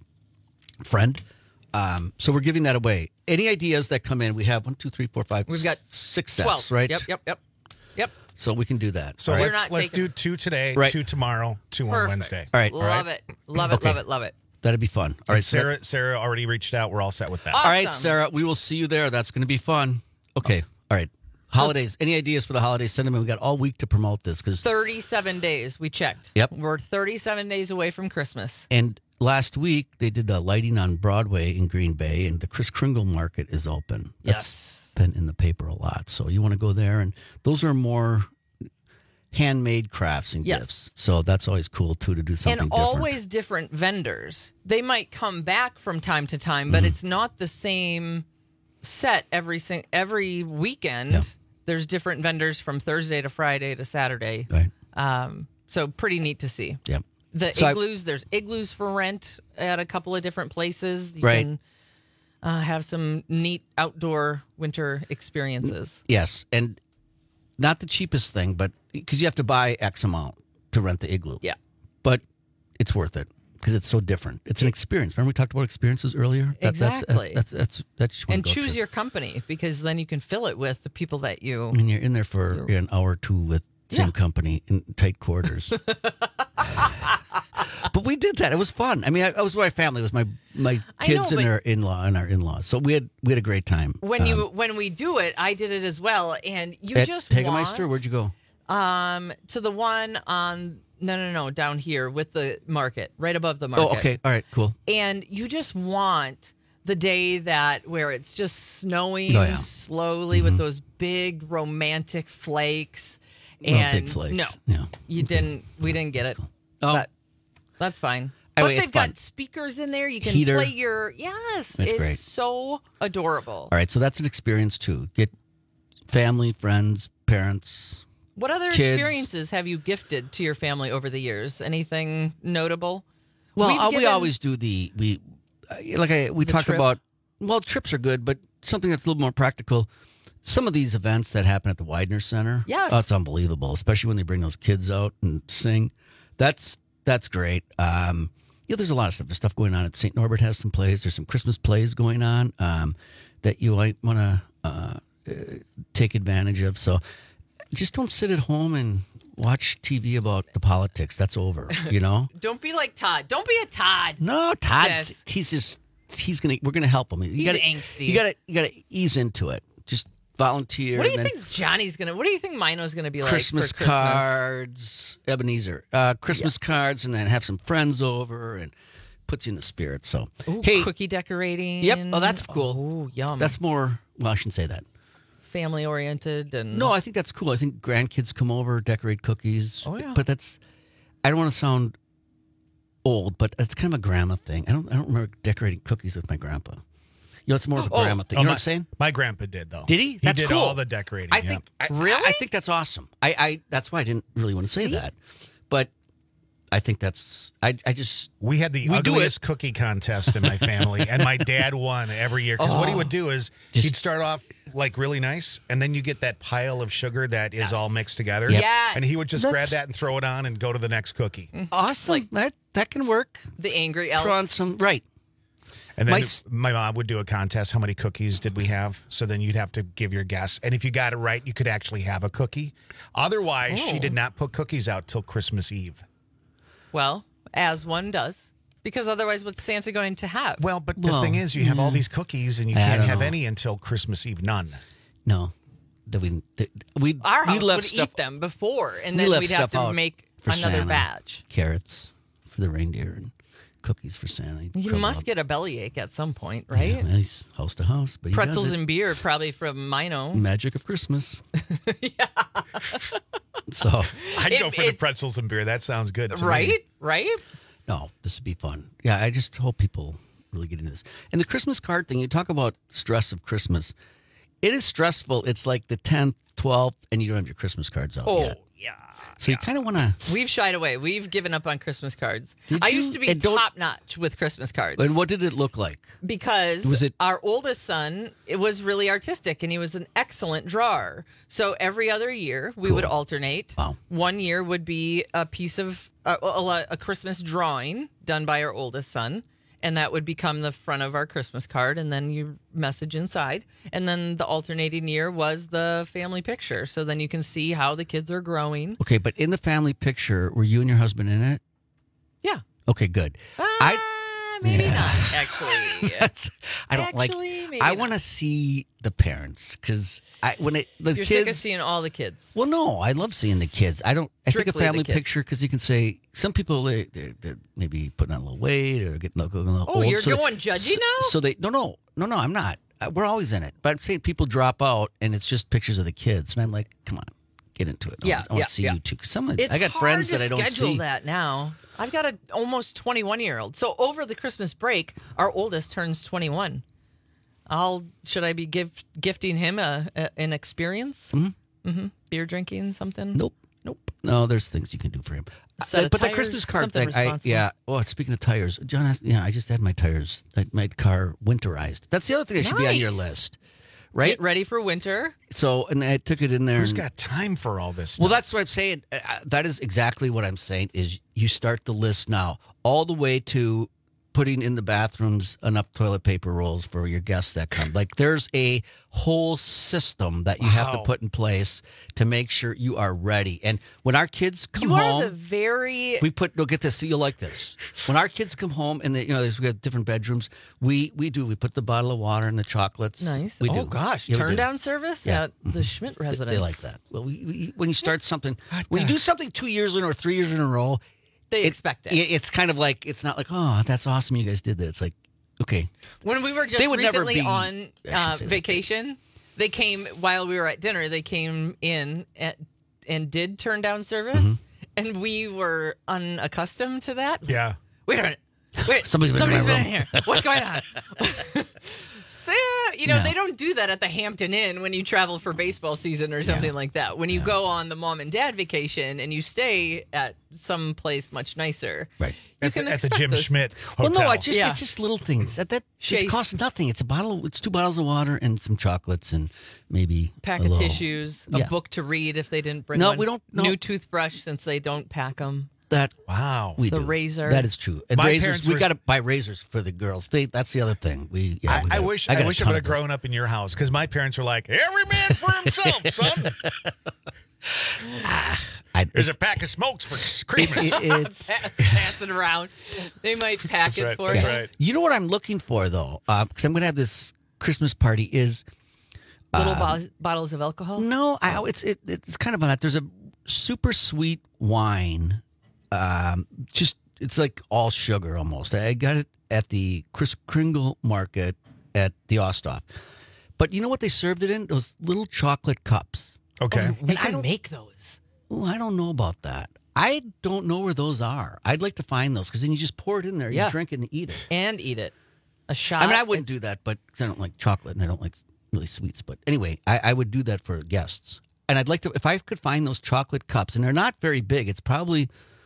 friend. Um, so we're giving that away. Any ideas that come in, we have one, two, three, four, five, We've got six twelve. sets, right? Yep, yep, yep. Yep. So we can do that. So All right? let's, let's taking- do two today, Right. two tomorrow, two on Perfect. Wednesday. All right. Love it. Love it, Okay. love it, love it. That'd be fun. All All right, right, so that- Sarah. Sarah already reached out. We're all set with that. all right, Awesome. Sarah, we will see you there. That's going to be fun. Okay. All right. Holidays. Any ideas for the holidays? Send them in. We got all week to promote this because thirty-seven days, we checked. Yep. We're thirty-seven days away from Christmas. and last week they did the lighting on Broadway in Green Bay, and the Kris Kringle Market is open. Yes. That's been in the paper a lot. So you want to go there, and those are more handmade crafts and Yes. gifts. So that's always cool, too, to do something And different. always different vendors. They might come back from time to time, but Mhm. it's not the same set every sing- every weekend. Yeah. There's different vendors from Thursday to Friday to Saturday. Right. Um, so pretty neat to see. Yep. The So I- igloos, there's igloos for rent at a couple of different places. You Right. can uh, have some neat outdoor winter experiences. Yes, and not the cheapest thing, but because you have to buy X amount to rent the igloo. Yeah. But it's worth it because it's so different. It's an experience. Remember we talked about experiences earlier? That- Exactly. That's, that's, that's, that's, And choose your company, because then you can fill it with the people that you. I mean, you're in there for an hour or two with same Yeah. company in tight quarters. But we did that. It was fun. I mean, I, I was with my family. It was my my I kids know, and but- their in-law and our in-laws. So we had we had a great time. When Um, you when we do it, I did it as well, and you at just Hagemeister, want, where'd you go? Um, to the one on no no no down here with the market, right above the market. Oh, okay. All right, cool. And you just want the day that where it's just snowing Oh, yeah. slowly with those big romantic flakes. Well, And big flakes. no, Yeah. you didn't. We didn't get it. Oh. But that's fine. Anyway, but it's they've fun. got speakers in there. You can Heater. play your yes. It's it's great. so adorable. All right, so that's an experience too. Get family, friends, parents. What other kids. experiences have you gifted to your family over the years? Anything notable? Well, We've uh, we given- always do the we uh, like I we The talked trip? about. Well, trips are good, but something that's a little more practical. Some of these events that happen at the Widener Center, Yes. oh, it's unbelievable. Especially when they bring those kids out and sing. That's that's great. Um, yeah, there's a lot of stuff. There's stuff going on at Saint Norbert has some plays. There's some Christmas plays going on um, that you might want to uh, uh, take advantage of. So just don't sit at home and watch T V about the politics. That's over. You know. Don't be like Todd. Don't be a Todd. No, Todd's Yes. he's just he's gonna we're gonna help him. You He's gotta, angsty. You gotta you gotta ease into it. Just volunteer. What do you and then think Johnny's gonna? What do you think Mino's gonna be like Christmas for Christmas? cards, Ebenezer, uh, Christmas cards, and then have some friends over and puts you in the spirit. So Ooh, hey, cookie decorating. yep. Oh, that's cool. Oh, yum. That's more. Well, I shouldn't say that. family oriented and No, I think that's cool. I think grandkids come over, decorate cookies. Oh, yeah. But that's. I don't want to sound old, but it's kind of a grandma thing. I don't. I don't remember decorating cookies with my grandpa. You know, it's more of a Oh, grandma thing. oh, You know my, what I'm saying? My grandpa did though. Did he? He That's did cool. all the decorating. I think. yeah. I, really? I think that's awesome. I, I. That's why I didn't really want to say that, but I think that's. I. I just. We had the We do ugliest cookie contest in my family, and my dad won every year. Because what he Oh. would do is he'd start off like really nice, and then you get that pile of sugar that is all mixed together. Yep. Yes. And he would just That's- grab that and throw it on and go to the next cookie. Awesome. that that can work. the angry elf. Throw on some right. And then My my, s- mom would do a contest. How many cookies did we have? So then you'd have to give your guess. And if you got it right, you could actually have a cookie. Otherwise, she Oh. did not put cookies out till Christmas Eve. Well, as one does, because otherwise, what's Santa going to have? Well, but Well, the thing is, you have all yeah. these cookies and you I can't don't have know. any until Christmas Eve. None. No, that we that we Our we house left would stuff. eat them before, and we then left we'd have stuff to out make for another Santa. batch. Carrots for the reindeer and cookies for Santa. He'd You crumble must up. get a bellyache at some point, right? Yeah, nice house to house, but he does Pretzels it. and beer, probably from Mino. Magic of Christmas. yeah. So I'd It- go for the it's- pretzels and beer. That sounds good to me. Right? Right? no, this would be fun. Yeah, I just hope people really get into this. And the Christmas card thing, you talk about stress of Christmas. It is stressful. It's like the tenth, twelfth, and you don't have your Christmas cards out Oh, yet. yeah. So you kind of want to. We've shied away. We've given up on Christmas cards. Did I you? used to be And don't- top notch with Christmas cards. And what did it look like? Because Was it- our oldest son, it was really artistic and he was an excellent drawer. So every other year we would alternate. Wow. One year would be a piece of uh, a, a Christmas drawing done by our oldest son, and that would become the front of our Christmas card, and then you message inside. And then the alternating year was the family picture. So then you can see how the kids are growing. Okay, but in the family picture, were you and your husband in it? Yeah. Okay, good. I maybe Yeah. not actually. That's, I don't Actually, like. maybe I not. want to see the parents because I when it the You're sick of kids. seeing all the kids. Well, no, I love seeing the kids. I don't. I think Strictly a the family kids. picture because you can say some people they they're, they're maybe putting on a little weight or getting a little, a little Oh, old. you're so going they, judgy so, now? So they no no no no I'm not. Uh, We're always in it, but I'm saying people drop out and it's just pictures of the kids, and I'm like, come on, get into it. I Yeah, want, I want yeah, to see yeah. you too. Because some of It's I got hard friends to that I don't schedule see. that now. I've got a almost twenty-one year old. So over the Christmas break, our oldest turns twenty-one. I'll should I be gift, gifting him a, a an experience? Mm-hmm. Mm-hmm. Beer drinking something? Nope. Nope. No, there's things you can do for him. A set Uh, of but that tires, Christmas card something thing, I, responsible. yeah. Oh, speaking of tires, John, asked, yeah, I just had my tires, I- my car winterized. That's the other thing that should be on your Nice. list, right? Get ready for winter. So, and I took it in there. Who's and- got time for all this? Well, stuff? that's what I'm saying. Uh, uh, That is exactly what I'm saying. Is you start the list now, all the way to putting in the bathrooms enough toilet paper rolls for your guests that come. Like there's a whole system that you have to Wow. put in place to make sure you are ready. And when our kids come You home, are the very we put no get this. You'll like this. When our kids come home and they, you know there's- we have different bedrooms, we we do we put the bottle of water and the chocolates. nice. We oh do. gosh, Yeah, we turn do. down service Yeah. at the Schmidt They- residence. They like that. Well, we, we, when you start something, when you do something two years in or three years in a row, They expect it. It's kind of like it's not like, oh, that's awesome, you guys did that. It's like, okay, When we were just They would never recently be- on I shouldn't uh, say that. vacation, they came while we were at dinner. They came in at, and did turn down service, Mm-hmm. and we were unaccustomed to that. Yeah. Wait a minute. Wait, Somebody's been in my been room. in here. What's going on? So, you know, No. they don't do that at the Hampton Inn when you travel for baseball season or something like that. When you go on the mom and dad vacation and you stay at some place much nicer, right? You At can the, at the expect Jim this. Schmidt Well, Hotel. no, I just Yeah. it's just little things that that Chase. it costs nothing. It's a bottle. It's two bottles of water and some chocolates and maybe Pack a of little- tissues, a Yeah. book to read if they didn't bring No, one. we don't- no. New toothbrush since they don't pack them. That wow, we The do. razor. That is true. And My razors, parents we were- got to buy razors for the girls. They that's the other thing. We yeah. I, we I got- wish got I a wish I ton would of have grown up in your house because my parents were like, every man for himself, son. I, There's a pack of smokes for Christmas. It- it- it's Pass it around. They might pack That's it right, for that's you. right. You know what I'm looking for though, because I'm going to have this Christmas party. Is Little um, bo- bottles of alcohol. no, I, it's it, it's kind of on that. There's a super sweet wine. Um, just it's like all sugar almost. I got it at the Chris Kringle Market at the Osthoff. But you know what they served it in? Those little chocolate cups. Okay. We And I can don't- make those. Oh, I don't know about that. I don't know where those are. I'd like to find those because then you just pour it in there, Yeah. you drink it and eat it. And eat it. A shot. I mean, I wouldn't do that, but 'cause I don't like chocolate and I don't like really sweets. But anyway, I, I would do that for guests. And I'd like to, if I could find those chocolate cups, and they're not very big. It's probably,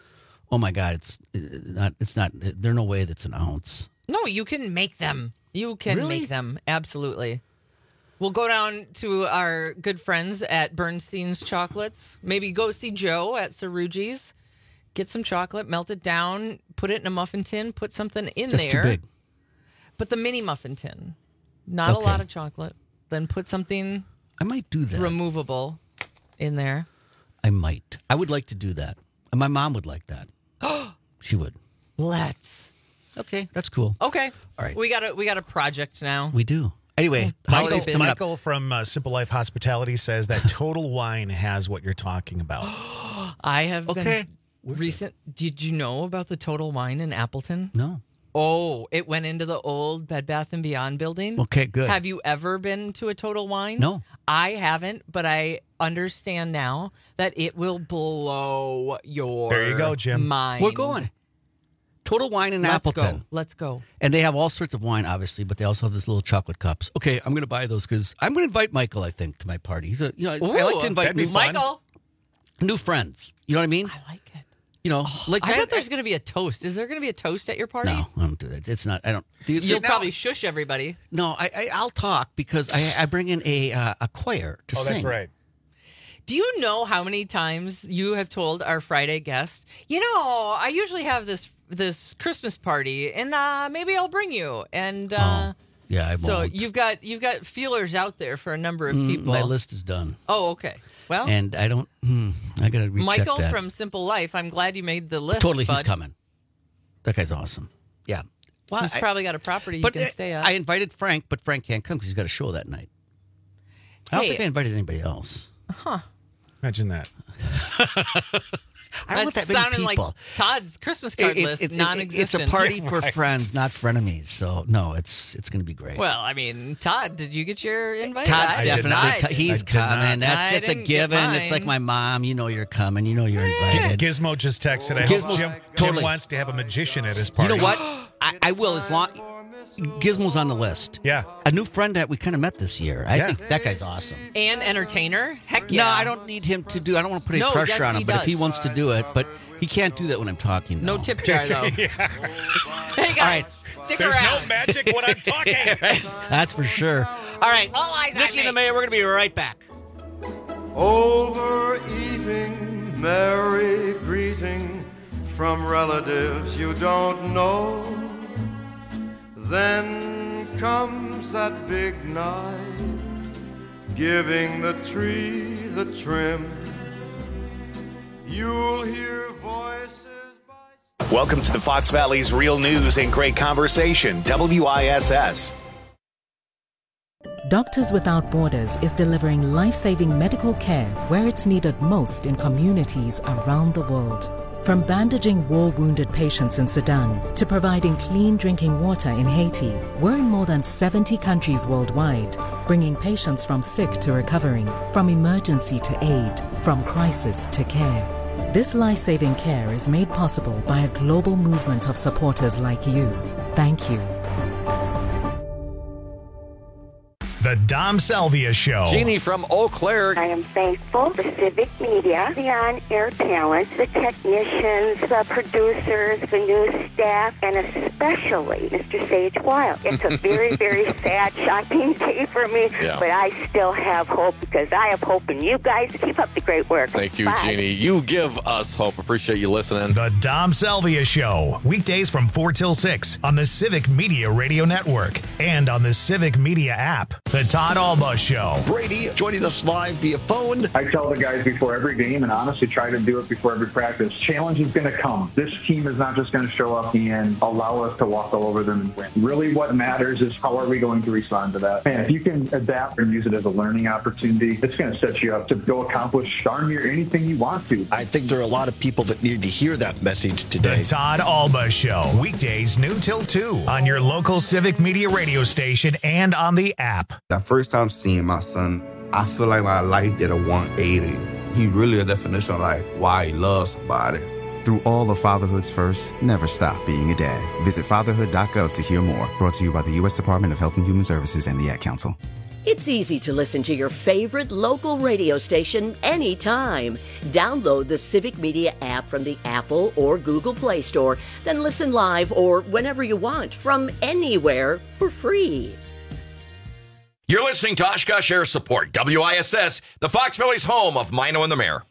oh my God, it's uh, not. It's not. There's no way that's an ounce. No, you can make them. You can Really? make them. Absolutely. We'll go down to our good friends at Bernstein's Chocolates. Maybe go see Joe at Saruji's. Get some chocolate, melt it down, put it in a muffin tin, put something in That's there. too big. But the mini muffin tin. Not a Okay. lot of chocolate. Then put something I might do that. removable in there. I might. I would like to do that. And my mom would like that. She would. Let's. Okay, that's cool. Okay. All right. We got a we got a project now. We do. Anyway, Michael, holidays coming up. Michael from uh, Simple Life Hospitality says that Total Wine has what you're talking about. I have Okay. been recent. Did you know about the Total Wine in Appleton? No. Oh, it went into the old Bed Bath and Beyond building. Okay, good. Have you ever been to a Total Wine? No. I haven't, but I understand now that it will blow your There you go, Jim. mind. We're going. Total Wine in Let's Appleton. go. Let's go. And they have all sorts of wine, obviously, but they also have these little chocolate cups. Okay, I'm going to buy those because I'm going to invite Michael, I think, to my party. He's a, you know, I like to Ooh, invite that'd be new, fun. Michael. new friends. You know what I mean? I like it. You know, like I bet there's going to be a toast. Is there going to be a toast at your party? No, I don't do that. It's not. I don't. Do you, You'll now- probably shush everybody. No, I, I I'll talk because I I bring in a uh, a choir to Oh, sing. that's right. Do you know how many times you have told our Friday guest, you know, I usually have this this Christmas party, and uh, maybe I'll bring you. And uh, Yeah, I so won't. you've got you've got feelers out there for a number of Mm, people. my list is done, Oh, okay. Well, and I don't. Hmm, I got to recheck Michael that. from Simple Life, I'm glad you made the list. totally, he's bud. coming. That guy's awesome. Yeah. Well, He's I- probably got a property you but can uh, stay at. I invited Frank, but Frank can't come because he's got a show that night. I don't Hey. think I invited anybody else. huh. Imagine that. I don't want that many sounding people. like Todd's Christmas card It- list, it- it- non-existent. It's a party Yeah, for right. friends, not frenemies. So no, it's it's going to be great. Well, I mean, Todd, did you get your invite? Todd's I definitely did not. co- he's I did not. coming. That's I it's a didn't get given. It's like mine. my mom. You know you're coming. You know you're invited. Gizmo just texted. I Gizmo's hope Jim, totally- Jim wants to have a magician at his You party. know what? I, I will as long. Gizmo's on the list. Yeah. A new friend that we kind of met this year. I Yeah. think that guy's awesome. And entertainer? Heck yeah. No, I don't need him to do. I don't want to put any No, pressure yes, on him. he But if does. he wants to do it, but he can't do that when I'm talking. No though. tip jar, though. Hey, guys, All right. stick There's around. no magic when I'm talking. That's for sure. All right, All eyes on Nikki me. the Mayor. We're going to be right back. Overeating, merry greeting from relatives you don't know. Then comes that big night, giving the tree the trim. You'll hear voices. Welcome to the Fox Valley's Real News and Great Conversation, W I S S. Doctors Without Borders is delivering life-saving medical care where it's needed most in communities around the world. From bandaging war-wounded patients in Sudan to providing clean drinking water in Haiti, we're in more than seventy countries worldwide, bringing patients from sick to recovering, from emergency to aid, from crisis to care. This life-saving care is made possible by a global movement of supporters like you. Thank you. The Dom Salvia Show. Jeannie from Eau Claire. I am thankful the Civic Media, the on-air talent, the technicians, the producers, the news staff, and especially Mister Sage Wild. It's a very, very sad, shocking day for me, Yeah. but I still have hope because I have hope in you guys. Keep up the great work. Thank you, Bye. Jeannie. You give us hope. Appreciate you listening. The Dom Salvia Show. Weekdays from four till six on the Civic Media Radio Network and on the Civic Media app. The Todd Alba Show. Brady joining us live via phone. I tell the guys before every game, and honestly try to do it before every practice, challenge is going to come. This team is not just going to show up and allow us to walk all over them and win. Really what matters is how are we going to respond to that. And if you can adapt and use it as a learning opportunity, it's going to set you up to go accomplish darn near anything you want to. I think there are a lot of people that need to hear that message today. The Todd Alba Show. Weekdays noon till two on your local Civic Media radio station and on the app. The first time seeing my son, I feel like my life did a one eighty. He really a definition of like why he loves somebody. Through all of fatherhood's first, never stop being a dad. Visit fatherhood dot gov to hear more. Brought to you by the U S Department of Health and Human Services and the Ad Council. It's easy to listen to your favorite local radio station anytime. Download the Civic Media app from the Apple or Google Play Store, then listen live or whenever you want from anywhere for free. You're listening to Oshkosh Air Support, W I S S, the Fox Valley's home of Mino and the Mayor.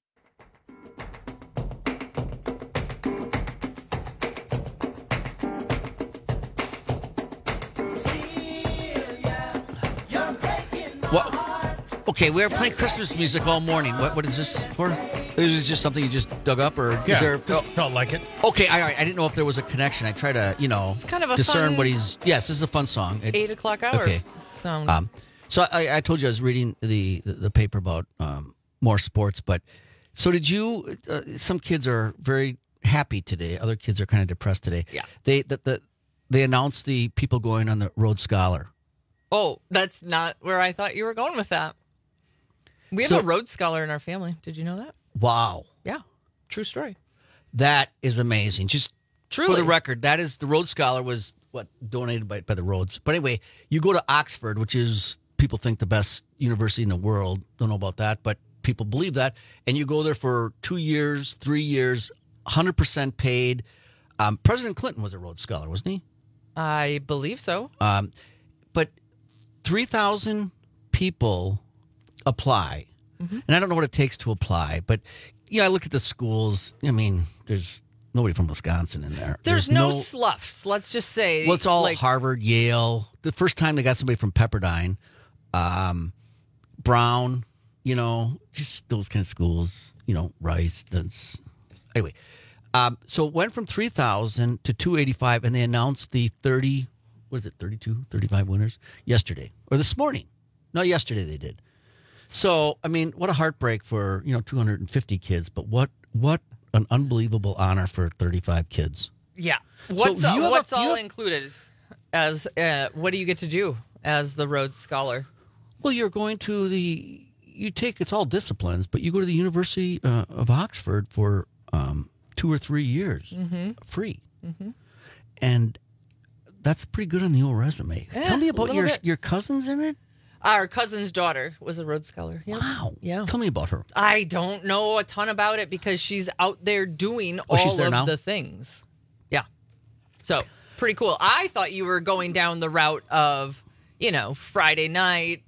Well, okay, we were playing Christmas music all morning. What what is this for? Is this just something you just dug up, or Yeah, is there? just felt like it. Okay, all right. I didn't know if there was a connection. I try to, you know, It's kind of a discern fun- what he's. Yes, this is a fun song. It- Eight o'clock hour. Okay. Sound. Um, so I, I told you I was reading the the, the paper about um, more sports, but so did you? Uh, some kids are very happy today. Other kids are kind of depressed today. Yeah. They that the they announced the people going on the Rhodes Scholar. Oh, that's not where I thought you were going with that. We have So- a Rhodes Scholar in our family. Did you know that? Wow. Yeah. True story. That is amazing. Just for Truly. the record, that is the Rhodes Scholar was what donated by, by the Rhodes. But anyway, you go to Oxford, which is people think the best university in the world. Don't know about that, but people believe that. And you go there for two years, three years, one hundred percent paid. Um, President Clinton was a Rhodes Scholar, wasn't he? I believe so. Um, but three thousand people apply. Mhm. And I don't know what it takes to apply, but yeah, I look at the schools. I mean, there's nobody from Wisconsin in there. There's, no, sloughs. Let's just say. Well, it's all like, Harvard, Yale. The first time they got somebody from Pepperdine, um, Brown, you know, just those kind of schools, you know, Rice. That's anyway. Um, so it went from three thousand to two eighty-five, and they announced the thirty, what is it, thirty-two, thirty-five winners yesterday or this morning. No, yesterday they did. So, I mean, what a heartbreak for, you know, two hundred fifty kids, but what what an unbelievable honor for thirty-five kids. Yeah. What's, So uh, you have what's a- you all have- included as uh, what do you get to do as the Rhodes Scholar? Well, you're going to the, you take, it's all disciplines, but you go to the University uh, of Oxford for um, two or three years, Mm-hmm. free. Mm-hmm. And that's pretty good on the old resume. Yeah, Tell me a about little your bit. your cousins in it. Our cousin's daughter was a Rhodes Scholar. Yep. Wow. Yeah. Tell me about her. I don't know a ton about it because she's out there doing Oh, all she's there of now? the things. Yeah. So pretty cool. I thought you were going down the route of, you know, Friday night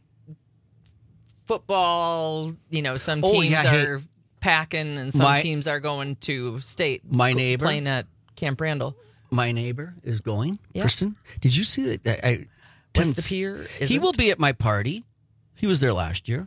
football. You know, some Oh, teams yeah, hey. are packing and some My- teams are going to state. My neighbor- playing at Camp Randall. My neighbor is going. Yeah. Kristen, did you see that? I, I West of Pier. He isn't? will be at my party. He was there last year.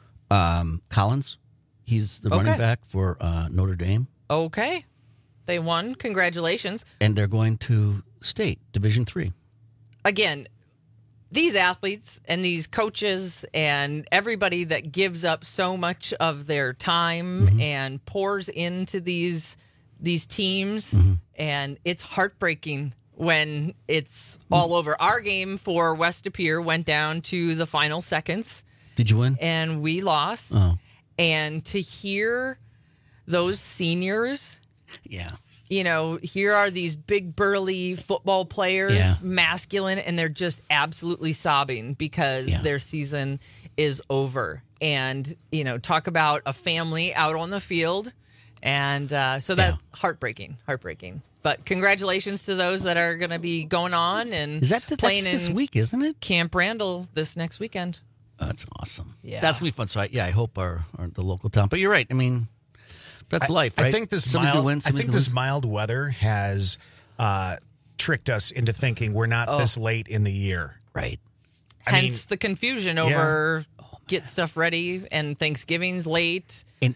Um, Collins, he's the running Okay. back for uh, Notre Dame, Okay. They won. Congratulations. and they're going to state Division Three. Again, these athletes and these coaches and everybody that gives up so much of their time Mm-hmm. and pours into these these teams, Mm-hmm. and it's heartbreaking when it's all over. Our game for West of Pier went down to the final seconds, Did you win? and we lost. Oh, And to hear those seniors, yeah. you know, here are these big burly football players, Yeah. masculine, and they're just absolutely sobbing because Yeah. their season is over. And, you know, talk about a family out on the field. And uh, so that's heartbreaking, heartbreaking. But congratulations to those that are going to be going on and Is that the, playing that's this in week, isn't it? Camp Randall this next weekend. That's awesome. Yeah. That's gonna be fun. So I, yeah, I hope our, our the local town. But you're right. I mean, that's I- life, I right? think this Somebody's mild, gonna win. I somebody's think gonna this lose. mild weather has uh, tricked us into thinking we're not Oh. this late in the year. Right. I mean, Hence the confusion over get stuff ready and Thanksgiving's late. And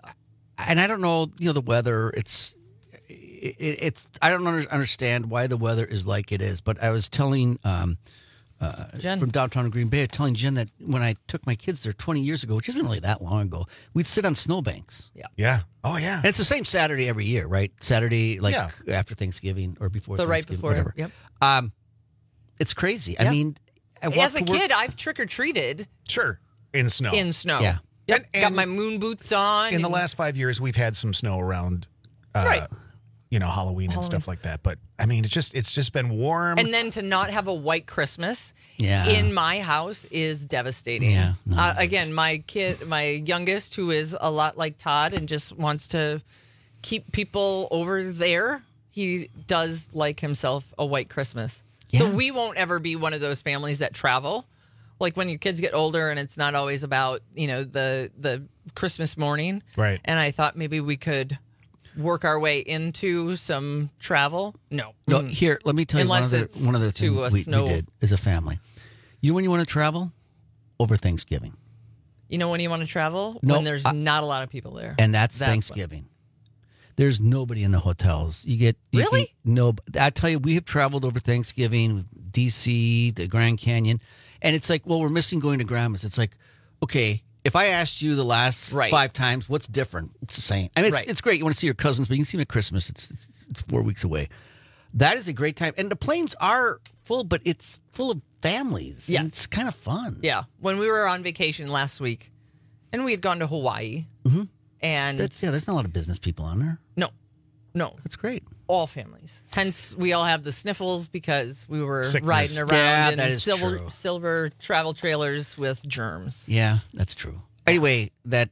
and I don't know, you know, the weather. It's it, it's I don't under, understand why the weather is like it is. But I was telling um, uh, Jen. from downtown Green Bay, telling Jen that when I took my kids there twenty years ago, which isn't really that long ago, we'd sit on snowbanks. Yeah. Yeah. Oh, yeah. And it's the same Saturday every year, right? Saturday, like Yeah. after Thanksgiving or before The right Thanksgiving, before, whatever. yep. Um, it's crazy. I Yeah. mean, I walk As a to work- kid, I've trick or treated Sure. In snow. in snow. Yeah. Yep. And- Got and- my moon boots on. In the and- last five years, we've had some snow around, uh, Right. you know, Halloween, and Halloween. stuff like that. But I mean, it's just it's just been warm. And then to not have a white Christmas Yeah. in my house is devastating. Yeah, no, uh, again, my kid, my youngest, who is a lot like Todd and just wants to keep people over there, he does like himself a white Christmas. So Yeah. we won't ever be one of those families that travel. Like when your kids get older and it's not always about, you know, the the Christmas morning. Right. And I thought maybe we could work our way into some travel. No. No, Mm. here, let me tell you one Unless other it's one other to thing a we, we snow- did as a family. You know when you want to travel? Over Thanksgiving. You know when you want to travel? No, when there's I- not a lot of people there. And that's, when- Thanksgiving. There's nobody in the hotels. You get you Really? can- no. I tell you, we have traveled over Thanksgiving, D C, the Grand Canyon, and it's like, well, we're missing going to Grandma's. It's like, okay, if I asked you the last Right. five times, what's different? It's the same. I mean, it's, Right. it's great. You want to see your cousins, but you can see them at Christmas. It's, it's, it's four weeks away. That is a great time, and the planes are full, but it's full of families. Yes. and it's kind of fun. Yeah. When we were on vacation last week and we had gone to Hawaii Mhm. and That's, yeah, there's not a lot of business people on there. no, no, That's great. all families. Hence, we all have the sniffles because we were Sickness. riding around Yeah, in that is silver, true. silver travel trailers with germs. Yeah, that's true. Anyway, that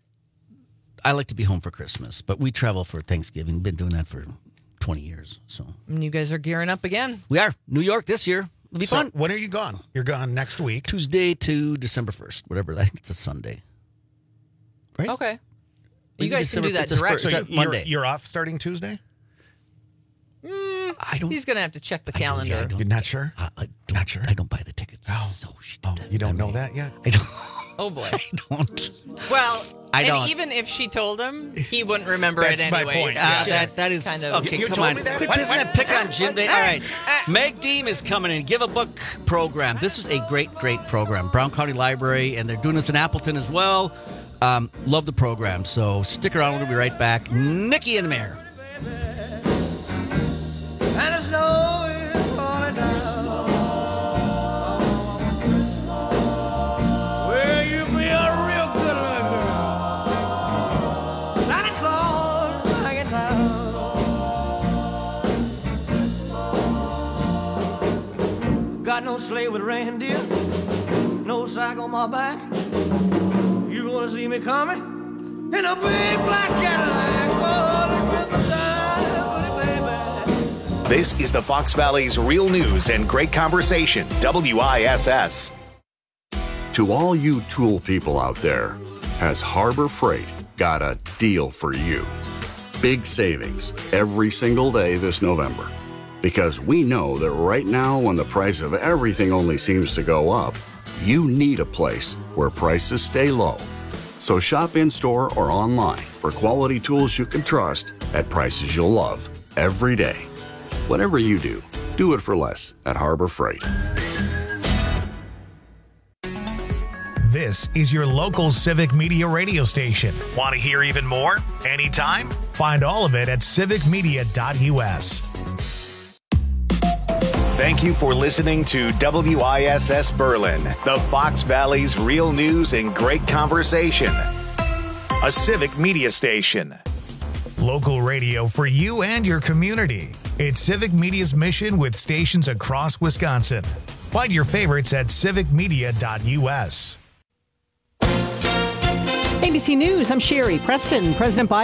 I like to be home for Christmas, but we travel for Thanksgiving. Been doing that for twenty years. So And you guys are gearing up again. we are New York this year. It'll be so fun. when are you gone? You're gone next week. Tuesday to December first, whatever. I think it's a Sunday. Right? Okay. Maybe You guys can December do that fifth is direct. first. So Is that you're, Monday? you're off starting Tuesday? I don't. He's going to have to check the I don't- calendar. yeah, I don't- You're not sure? I, I don't, Not sure? I don't buy the tickets. Oh. so she did Oh, that. you don't I know mean, that yet? I don't. Oh, boy. I don't. Well, I and don't. even if she told him, he wouldn't remember That's it my anyway. point. Uh, that, Just that is kind of, okay. You Come told on, me that? quit What? pissing that pick on Jim Day. All right, Meg Deem is coming in. Give a book program. This is a great, great program. Brown County Library, and they're doing this in Appleton as well. Um, love the program. So stick around. We're gonna be right back. Nikki and the Mayor. And the snow is falling down. Well, you be a real good little girl. Santa Claus is hanging down. Got no sleigh with reindeer, no sack on my back. You gonna see me coming in a big black Cadillac. Oh, the Christmas time, baby. This is the Fox Valley's Real News and Great Conversation, W I S S. To all you tool people out there, has Harbor Freight got a deal for you? Big savings every single day this November. Because we know that right now, when the price of everything only seems to go up, you need a place where prices stay low. So shop in-store or online for quality tools you can trust at prices you'll love every day. Whatever you do, do it for less at Harbor Freight. This is your local Civic Media radio station. Want to hear even more? Anytime? Find all of it at civic media dot U S. Thank you for listening to W I S S Berlin, the Fox Valley's Real News and Great Conversation, a civic media station. Local radio for you and your community. It's Civic Media's mission with stations across Wisconsin. Find your favorites at civic media dot U S. A B C News, I'm Sherry Preston. President Biden